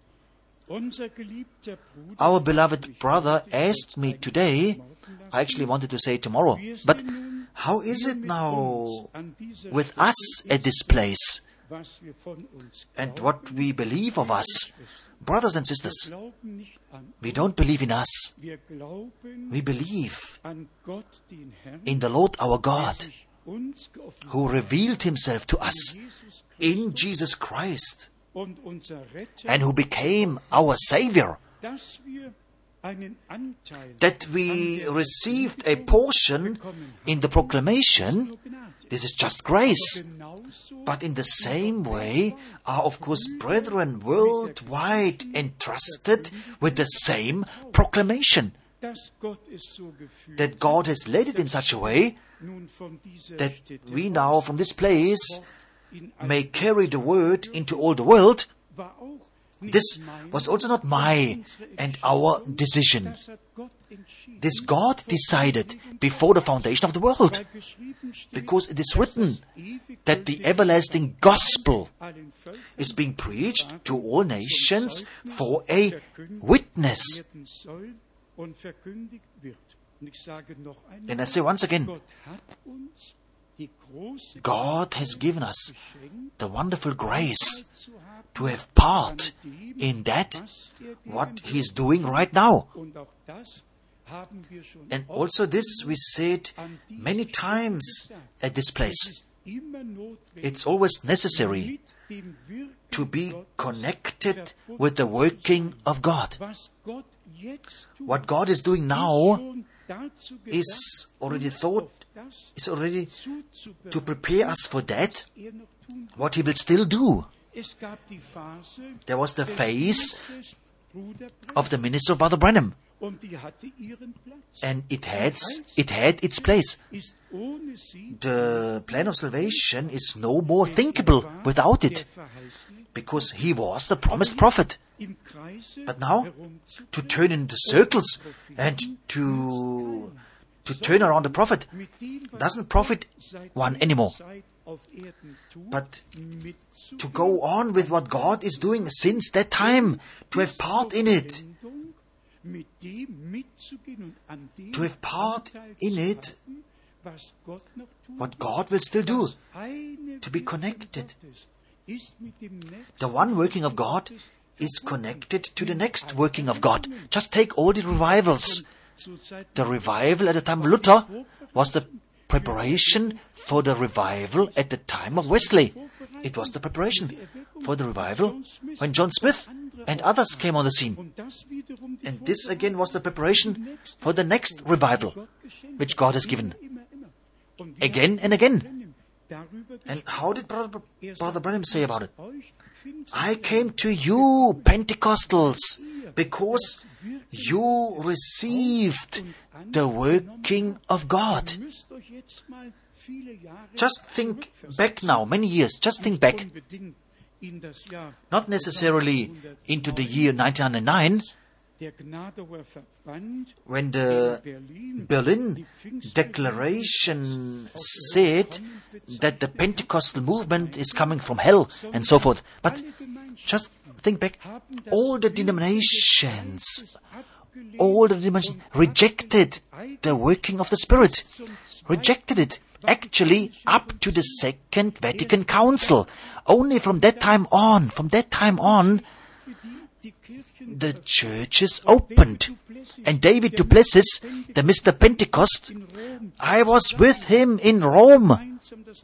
S2: Our beloved brother asked me today, I actually wanted to say tomorrow, but how is it now with us at this place? and what we believe of us. Brothers and sisters, we don't believe in us. We believe in the Lord our God, who revealed himself to us in Jesus Christ and who became our Savior, that we received a portion in the proclamation. This is just grace. But in the same way are, of course, brethren worldwide entrusted with the same proclamation. That God has led it in such a way that we now from this place may carry the word into all the world. This was also not my and our decision. This God decided before the foundation of the world, because it is written that the everlasting gospel is being preached to all nations for a witness. And I say once again, God has given us the wonderful grace to have part in that, what He is doing right now. And also this we said many times at this place. It's always necessary to be connected with the working of God. What God is doing now is already to prepare us for that, what He will still do. There was the phase of the ministry of Brother Branham, and it had its place. The plan of salvation is no more thinkable without it, because he was the promised prophet. But now, to turn in the circles and to turn around the prophet doesn't profit one anymore. But to go on with what God is doing since that time, to have part in it, what God will still do, to be connected. The one working of God is connected to the next working of God. Just take all the revivals. The revival at the time of Luther was the preparation for the revival at the time of Wesley. It was the preparation for the revival when John Smith and others came on the scene. And this again was the preparation for the next revival, which God has given. Again and again. And how did Brother Branham say about it? I came to you, Pentecostals, because you received the working of God. Just think back now, many years, just think back. Not necessarily into the year 1909, when the Berlin Declaration said that the Pentecostal movement is coming from hell and so forth. But just think back, all the denominations rejected the working of the Spirit, rejected it. Actually, up to the Second Vatican Council. Only from that time on, the churches opened. And David du Plessis, the Mr. Pentecost, I was with him in Rome.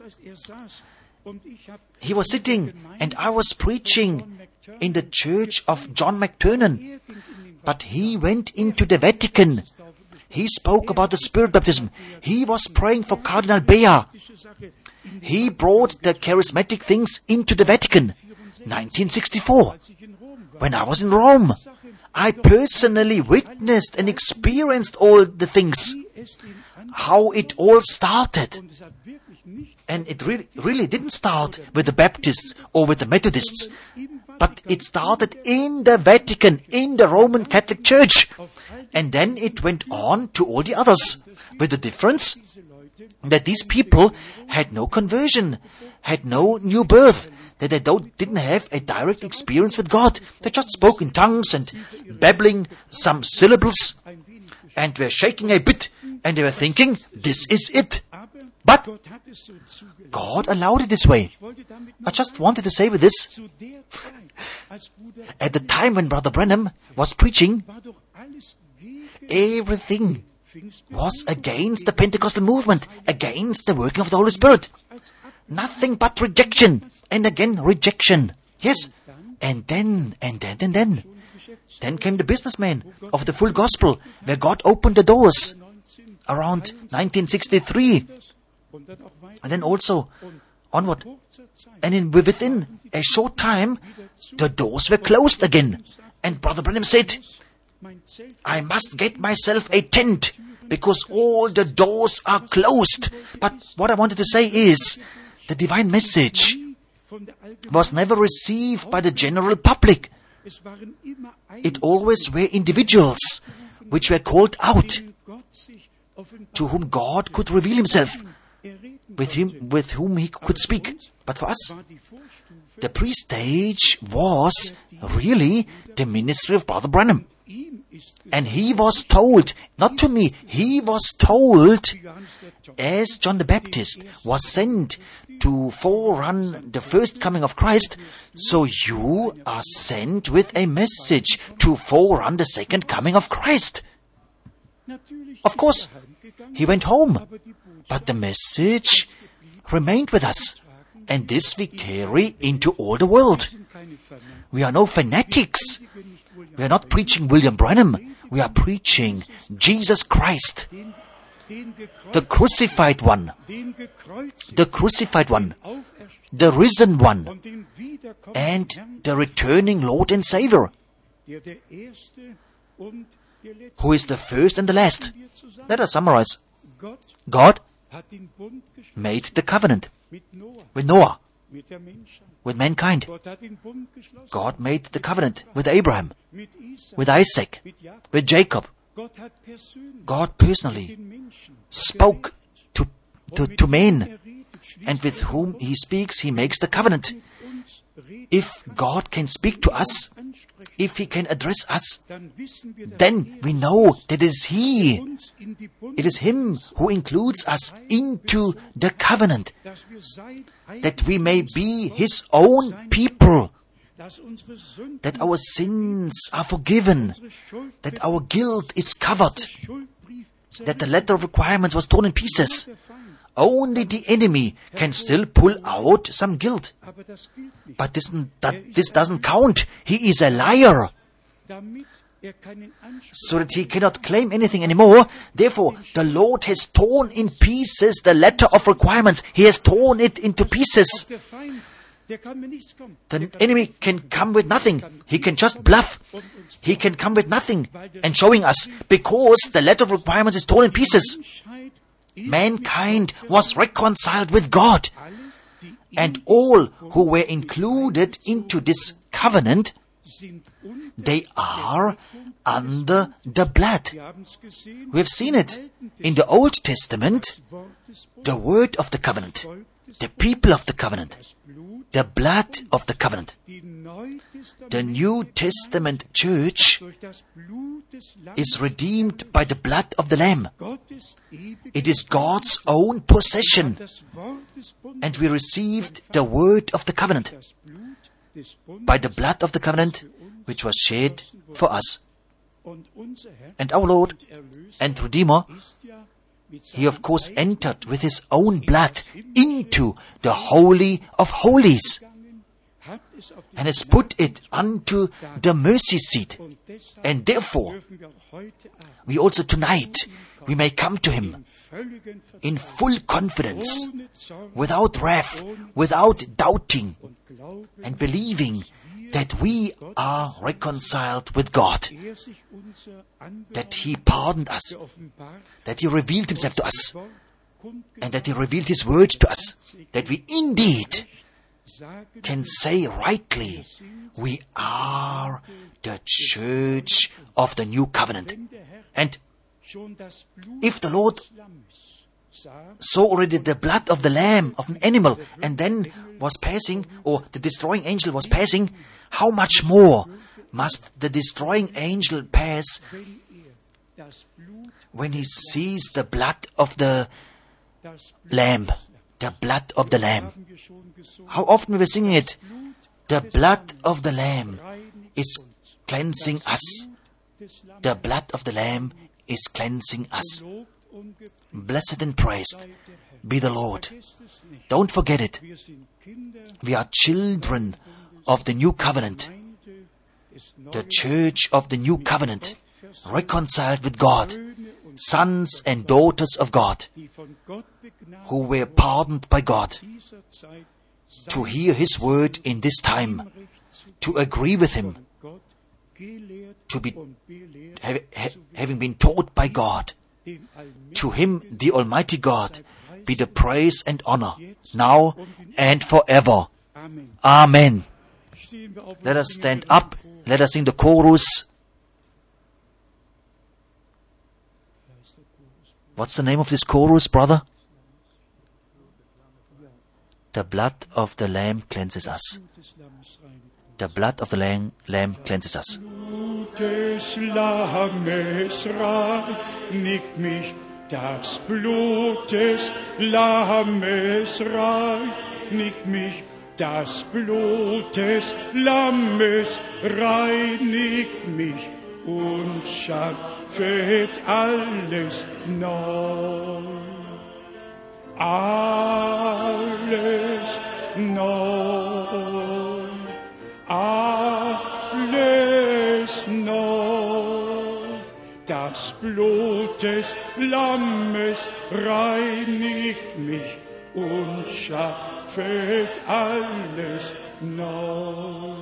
S2: He was sitting and I was preaching in the church of John McTernan. But he went into the Vatican. He spoke about the Spirit baptism. He was praying for Cardinal Bea. He brought the charismatic things into the Vatican. 1964. When I was in Rome, I personally witnessed and experienced all the things. How it all started. And it really didn't start with the Baptists or with the Methodists. But it started in the Vatican, in the Roman Catholic Church. And then it went on to all the others, with the difference that these people had no conversion, had no new birth, that they didn't have a direct experience with God. They just spoke in tongues and babbling some syllables and were shaking a bit, and they were thinking, this is it. But God allowed it this way. I just wanted to say with this, at the time when Brother Branham was preaching, everything was against the Pentecostal movement, against the working of the Holy Spirit. Nothing but rejection, and again rejection. Yes, and then came the businessman of the full gospel, where God opened the doors around 1963, and then also onward. And within a short time, the doors were closed again. And Brother Branham said, I must get myself a tent, because all the doors are closed. But what I wanted to say is, the divine message was never received by the general public. It always were individuals which were called out, to whom God could reveal himself, with whom he could speak. But for us, the pre-stage was really the ministry of Brother Branham. And he was told, not to me, he was told, as John the Baptist was sent to forerun the first coming of Christ, so you are sent with a message to forerun the second coming of Christ. Of course, he went home, but the message remained with us, and this we carry into all the world. We are no fanatics. We are not preaching William Branham. We are preaching Jesus Christ, the crucified one, the risen one, and the returning Lord and Savior, who is the first and the last. Let us summarize. God made the covenant with Noah, with mankind. God made the covenant with Abraham, with Isaac, with Jacob. God personally spoke to men, and with whom he speaks, he makes the covenant. If God can speak to us, if he can address us, then we know that it is he. It is him who includes us into the covenant, that we may be his own people, that our sins are forgiven, that our guilt is covered, that the letter of requirements was torn in pieces. Only the enemy can still pull out some guilt. But this doesn't count. He is a liar. So that he cannot claim anything anymore. Therefore, the Lord has torn in pieces the letter of requirements. He has torn it into pieces. The enemy can come with nothing. He can just bluff. He can come with nothing and showing us, because the letter of requirements is torn in pieces. Mankind was reconciled with God, and all who were included into this covenant, they are under the blood. We have seen it in the Old Testament, the word of the covenant, the people of the covenant, the blood of the covenant. The New Testament church is redeemed by the blood of the Lamb. It is God's own possession, and we received the word of the covenant by the blood of the covenant which was shed for us. And our Lord and Redeemer, he of course entered with his own blood into the Holy of Holies, and has put it unto the mercy seat. And therefore, we also tonight, we may come to him in full confidence, without wrath, without doubting, and believing that we are reconciled with God, that he pardoned us, that he revealed himself to us, and that he revealed his word to us, that we indeed can say rightly, we are the church of the new covenant. And if the Lord saw already the blood of the lamb, of an animal, and then was passing, or the destroying angel was passing, how much more must the destroying angel pass when he sees the blood of the Lamb. The blood of the Lamb. How often we were singing it? The blood of the Lamb is cleansing us. The blood of the Lamb is cleansing us. Blessed and praised be the Lord. Don't forget it. We are children of the new covenant. The church of the new covenant, reconciled with God, sons and daughters of God, who were pardoned by God, to hear His word in this time, to agree with Him, to be having been taught by God. To Him, the Almighty God, be the praise and honor, now and forever. Amen. Let us stand up. Let us sing the chorus. What's the name of this chorus, brother? The blood of the Lamb cleanses us. The blood of the Lamb cleanses us.
S3: Des Lammes reinigt mich, das Blut des Lammes reinigt mich, das Blut des Lammes reinigt mich und schafft alles neu. Alles neu. Alles neu. Das Blut des Lammes reinigt mich und schafft alles neu.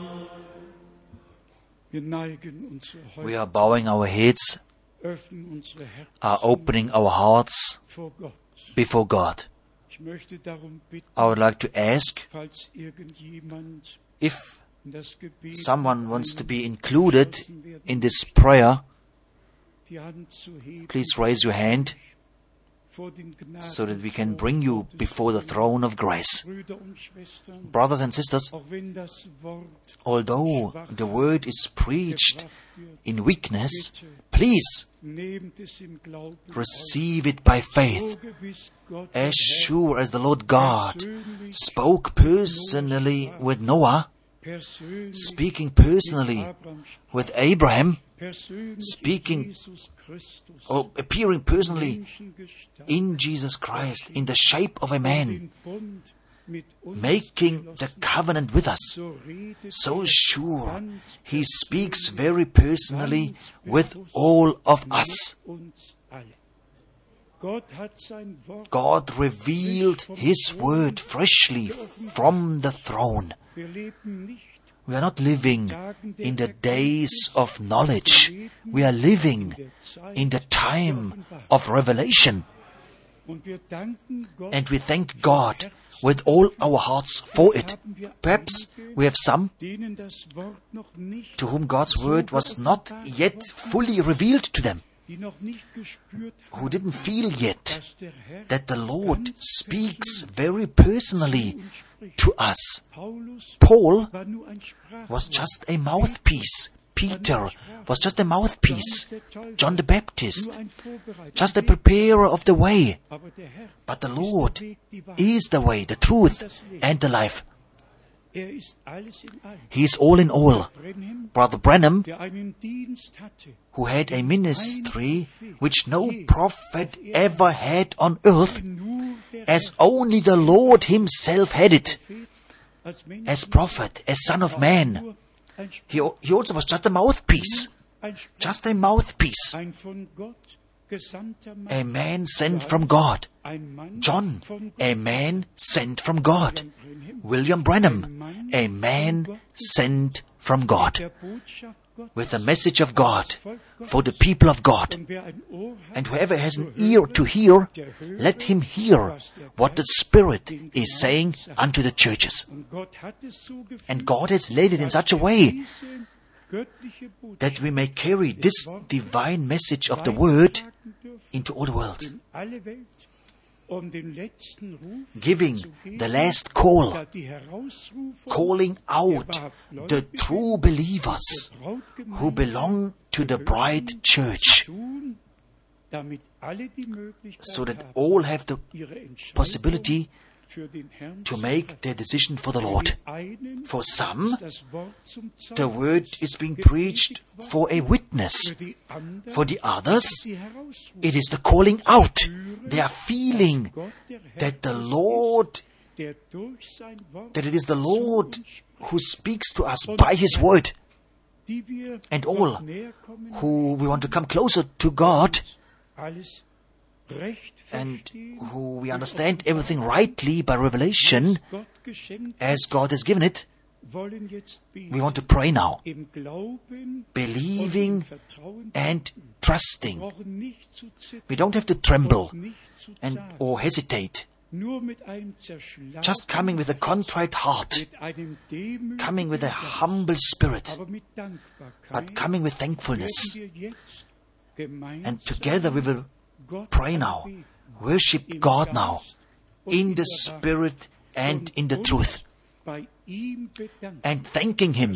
S3: Wir neigen unsere
S2: We are bowing our heads,
S3: öffnen unsere Herzen
S2: are opening our hearts
S3: vor Gott.
S2: before God.
S3: Ich möchte darum bitten,
S2: I would like to ask
S3: falls irgendjemand
S2: if
S3: in das Gebet
S2: someone wants to be included in this prayer,
S3: die Hand zu heben,
S2: please raise your hand
S3: vor den Gnaden
S2: so that we can bring you before the throne of grace.
S3: Brüder und Schwestern,
S2: Brothers and sisters,
S3: auch wenn das Wort
S2: although the word is preached
S3: gebracht wird,
S2: in weakness, please
S3: nehmt es im Glauben
S2: receive it by
S3: auf,
S2: faith,
S3: so gewiss Gott
S2: as sure as the Lord God spoke personally with Noah,
S3: persönlich
S2: speaking personally
S3: Abraham sprach,
S2: with Abraham,
S3: persönlich
S2: speaking
S3: Jesus Christus,
S2: or appearing personally
S3: Menschengestalt,
S2: in Jesus Christ in the shape of a man,
S3: den Bund mit uns
S2: making the
S3: geschlossen,
S2: covenant with us.
S3: so redet
S2: So sure,
S3: ganz
S2: He speaks very personally with all of us.
S3: uns alle. Gott hat sein Wort,
S2: God revealed His word freshly from the throne.
S3: wir leben nicht
S2: We are not living in the days of knowledge. We are living in the time of revelation.
S3: und wir danken Gott,
S2: And we thank God with all our hearts for it. Perhaps we have some
S3: denen das Wort noch nicht,
S2: to whom God's word was not yet fully revealed to them,
S3: die noch nicht gespürt
S2: who
S3: haben,
S2: didn't feel yet
S3: dass der Herr
S2: that the Lord speaks very personally to us.
S3: Paulus
S2: Paul
S3: war nur ein Sprach,
S2: was just a mouthpiece. Peter was just a mouthpiece. John the Baptist,
S3: nur ein Vorbereiter,
S2: just a preparer of the way.
S3: aber der Herr
S2: But the
S3: ist
S2: Lord
S3: der Weg, die Wahrheit.
S2: is the way, the truth, and the life.
S3: Ist alles in allem.
S2: He is all in all.
S3: Brenhem,
S2: Brother Branham,
S3: der einen Dienst hatte,
S2: who had a ministry which no prophet ever had on earth,
S3: nur der
S2: as only the Lord Himself had it,
S3: Prophet als Mensch,
S2: as prophet, as Son of Man.
S3: nur ein
S2: He also was just a mouthpiece,
S3: Sprach,
S2: just a mouthpiece,
S3: ein von Gott gesandter Mann,
S2: a man sent from God.
S3: ein Mann
S2: John,
S3: von Gott,
S2: a man sent from God.
S3: Brenhem,
S2: William Branham, a man sent from God,
S3: der Botschaft Gottes.
S2: with the message of God for the people of God.
S3: Und wer ein Ohr hat,
S2: And whoever has an ear to hear, let him hear what the Spirit is saying unto the churches.
S3: und Gott hat es so gefühlt,
S2: And God has laid it in such a way
S3: diese göttliche Botschaft
S2: that we may carry this divine message of the Word
S3: tragen dürfen
S2: into all the world,
S3: in alle Welt, um den letzten Ruf
S2: giving
S3: zu geben,
S2: the last call,
S3: da die Herausrufung
S2: calling out the true believers who belong to the bride church
S3: tun,
S2: so that all have the possibility to make their decision for the Lord. For some, the word is being preached for a witness. For the others, it is the calling out. They are feeling that it is the Lord who speaks to us by His word. And all who we want to come closer to God and who we understand everything rightly by revelation as God has given it, we want to pray now, believing and trusting. We don't have to tremble or hesitate. Just coming with a contrite heart, coming with a humble spirit, but coming with thankfulness. And together we will pray now, worship God now, in the Spirit and in the truth, and thanking Him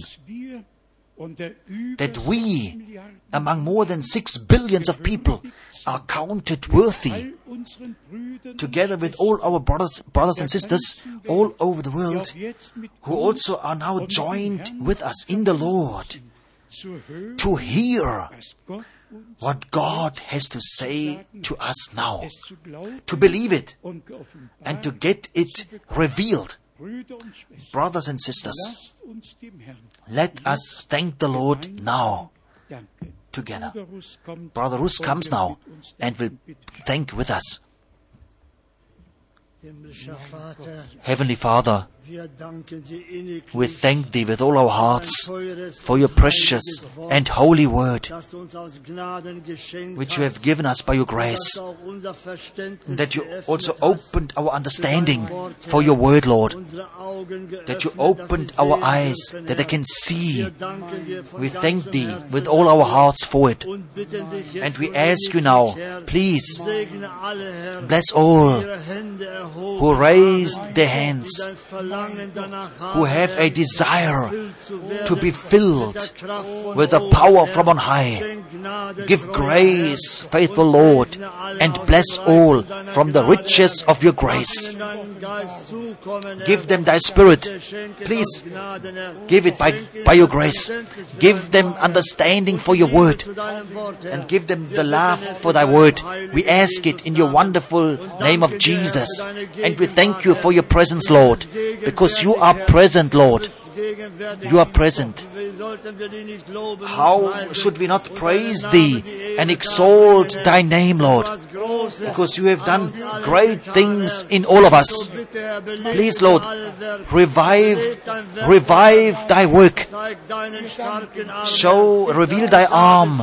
S2: that we, among more than 6 billion of people, are counted worthy, together with all our brothers and sisters all over the world, who also are now joined with us in the Lord, to hear what God has to say to us now, to believe it, and to get it revealed. Brothers and sisters, let us thank the Lord now, together. Brother Rus comes now and will thank with us. Heavenly Father, we thank Thee with all our hearts for Your precious and holy word, which You have given us by Your grace, and that You also opened our understanding for Your word, Lord, that You opened our eyes that they can see. We thank Thee with all our hearts for it, and we ask You now, please bless all who raised their hands, who have a desire to be filled with the power from on high. Give grace, faithful Lord, and bless all from the riches of Your grace. Give them Thy Spirit. Please give it by Your grace. Give them understanding for Your word, and give them the love for Thy word. We ask it in Your wonderful name of Jesus. And we thank You for Your presence, Lord, because You are present, Lord. You are present. How should we not praise Thee and exalt Thy name, Lord? Because You have done great things in all of us. Please, Lord, revive Thy work. Reveal Thy arm.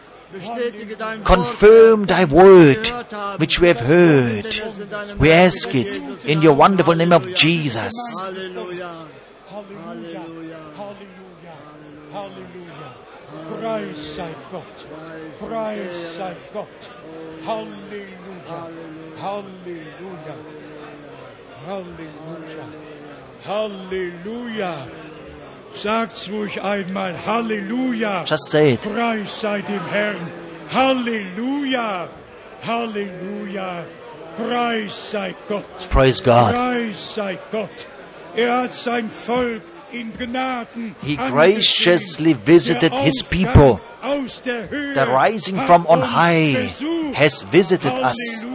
S2: Confirm Thy word, which we have heard. We ask it in Your wonderful name of Jesus.
S3: Halleluja. Halleluja. Halleluja. Halleluja. Preis sei Gott. Preis sei Gott. Halleluja. Halleluja. Halleluja. Halleluja. Sagt's ruhig einmal. Halleluja.
S2: Just say it.
S3: Preis sei dem Herrn. Halleluja. Halleluja. Preis sei Gott.
S2: Praise God.
S3: Preis sei Gott. Hat sein Volk in Gnaden.
S2: He graciously visited His people. The rising from on high has visited us.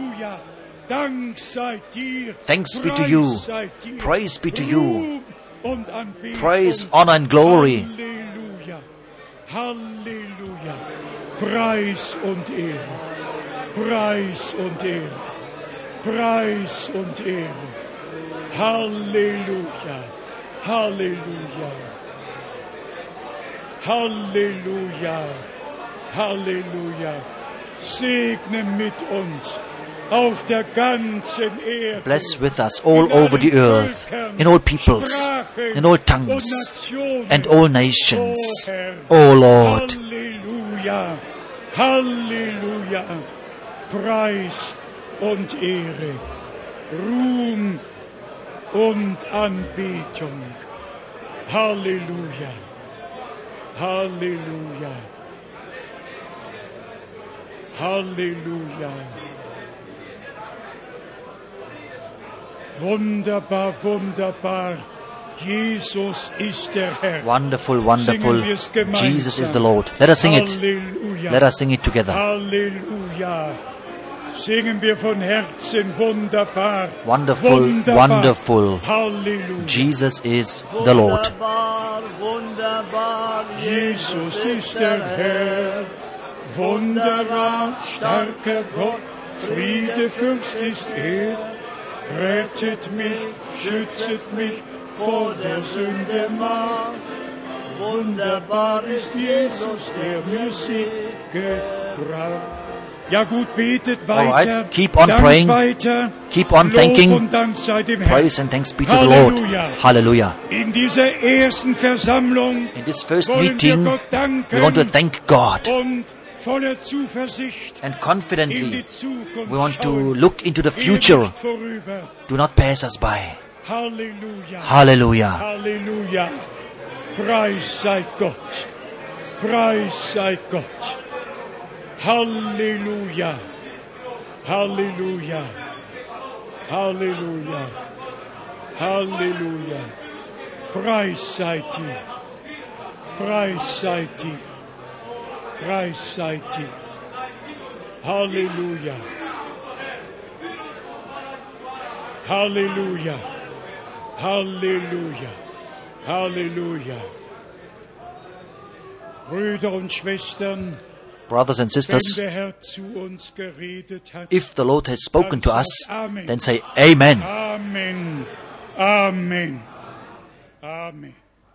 S2: Thanks be to You. Praise be to You. Praise, honor and glory.
S3: Halleluja. Halleluja. Preis und Ehre. Preis und Ehre. Preis und Ehre. Halleluja. Halleluja. Halleluja. Halleluja. Segne mit uns auf der ganzen Erde.
S2: Bless with us all over the earth, in all peoples, in all tongues, and all nations. O Lord.
S3: Halleluja. Halleluja. Preis und Ehre. Ruhm und Anbetung. Halleluja. Halleluja. Halleluja. Wunderbar, wunderbar. Jesus ist der Herr.
S2: Wonderful, wonderful. Jesus is the Lord. Let us sing it.
S3: Halleluja.
S2: Let us sing it together.
S3: Halleluja. Singen wir von Herzen, wunderbar.
S2: Wonderful,
S3: Wunderbar.
S2: wonderful.
S3: Halleluja.
S2: Jesus is the Lord.
S1: Wunderbar, wunderbar,
S3: Jesus ist der Herr. Wunderbar, starker Gott, Friedefürst ist er. Rettet mich, schützet mich vor der Sünde Macht. Wunderbar ist Jesus, der mir Sieg gebracht. Ja gut, betet weiter.
S2: Alright, keep on
S3: Dank
S2: praying.
S3: weiter.
S2: Keep on
S3: Lob
S2: thanking.
S3: und Dank sei dem Herrn.
S2: Praise and thanks be to the Lord.
S3: Halleluja.
S2: Hallelujah.
S3: In dieser ersten Versammlung
S2: In this first
S3: wollen
S2: meeting,
S3: wir Gott danken
S2: we want to thank God.
S3: und voller Zuversicht
S2: And
S3: in
S2: confidently,
S3: die Zukunft
S2: we want to
S3: schauen.
S2: look into the
S3: Geht
S2: future.
S3: nicht vorüber.
S2: Do not pass us by.
S3: Halleluja.
S2: Hallelujah.
S3: Halleluja. Preis sei Gott. Preis sei Gott. Halleluja. Halleluja. Halleluja. Halleluja. Preis sei dir. Preis sei dir. Preis sei dir. Halleluja. Halleluja. Halleluja. Halleluja. Brüder und Schwestern,
S2: Brothers and
S3: wenn
S2: sisters,
S3: der Herr zu uns geredet hat,
S2: if the Lord has spoken to us,
S3: Amen.
S2: then say Amen.
S3: Amen. Amen. Amen.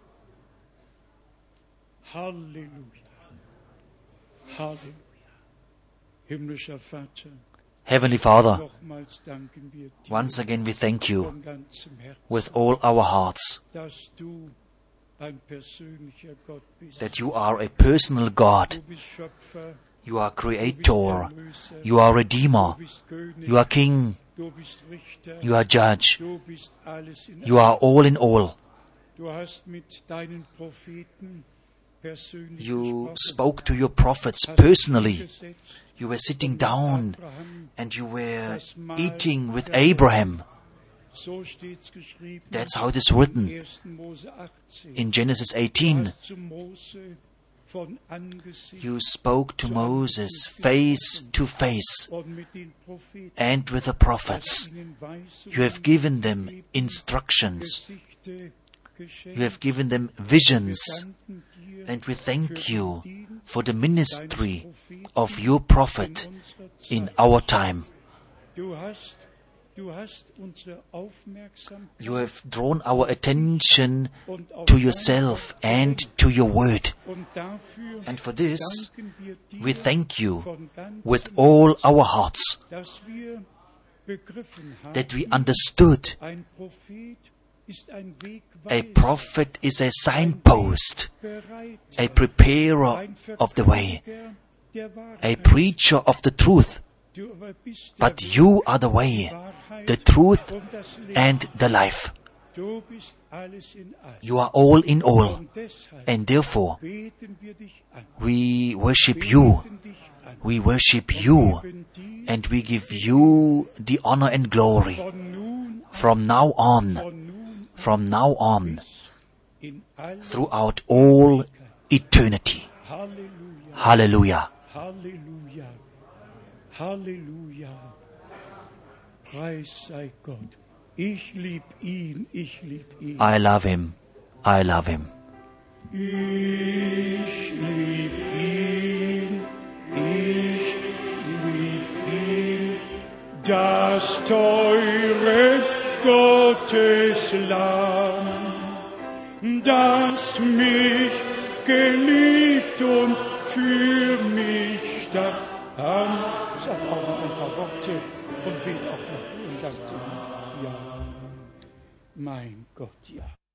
S3: Halleluja. Halleluja. Himmlischer Vater,
S2: Heavenly Father,
S3: nochmals danken wir dir
S2: once again we thank you
S3: von ganzem Herzen,
S2: with all our hearts
S3: dass du ein persönlicher Gott bist.
S2: that you are a personal God.
S3: Du bist Schöpfer,
S2: You are
S3: du bist
S2: Creator.
S3: Erlöser,
S2: You are Redeemer.
S3: du bist König,
S2: You are King.
S3: du bist Richter,
S2: You are Judge.
S3: du bist alles in
S2: You are all in all.
S3: Du hast mit deinen Propheten persönlich
S2: You
S3: gesprochen,
S2: spoke to your prophets
S3: hast
S2: personally.
S3: gesetzt,
S2: You were sitting down
S3: Abraham,
S2: and you were eating with Abraham.
S3: so steht's geschrieben,
S2: That's how it is written
S3: 1. Mose 18.
S2: in Genesis
S3: Du
S2: 18.
S3: hast zu Mose von Angesicht
S2: You spoke to Moses face to face
S3: und mit den Propheten
S2: and with the prophets.
S3: ihnen Weisungen
S2: You have given them instructions.
S3: Gesichte geschenkt.
S2: You have given them visions.
S3: Danken dir
S2: And we
S3: für
S2: thank
S3: den
S2: you
S3: Dienst
S2: for the
S3: deines
S2: ministry
S3: Propheten
S2: of your prophet
S3: in unserer Zeit.
S2: in our time.
S3: Du hast unsere Aufmerksamkeit
S2: You have drawn our attention
S3: und auch
S2: to yourself and to your word.
S3: und dafür
S2: And for this,
S3: danken wir dir
S2: we thank you
S3: von ganzem
S2: with all our hearts
S3: dass wir begriffen haben,
S2: that we understood
S3: ein Prophet ist ein
S2: a
S3: Wegweiser,
S2: prophet is a signpost,
S3: Bereiter,
S2: a preparer
S3: ein
S2: of the way,
S3: Verkündiger der Wahrheit.
S2: a preacher of the truth.
S3: Du aber bist der
S2: But you are the way,
S3: Wahrheit
S2: the truth,
S3: und das Leben.
S2: and the life.
S3: Du bist alles in allem.
S2: You are all in all.
S3: Und deshalb
S2: And therefore,
S3: beten wir dich an.
S2: we worship you.
S3: Beten dich an.
S2: We worship you.
S3: Geben dir
S2: And we give you the honor and glory
S3: von nun
S2: from now on,
S3: von nun
S2: bis
S3: in all
S2: throughout all eternity.
S3: Halleluja,
S2: Hallelujah.
S3: Halleluja, Halleluja. Preis sei Gott. Ich lieb ihn, ich lieb ihn.
S2: I love him. I love him.
S3: Ich lieb ihn, ich lieb ihn. Das teure Gotteslamm, das mich geliebt und für mich starb. Ich sag auch noch ein paar Worte und bete auch noch und danke. Ja, mein Gott, ja.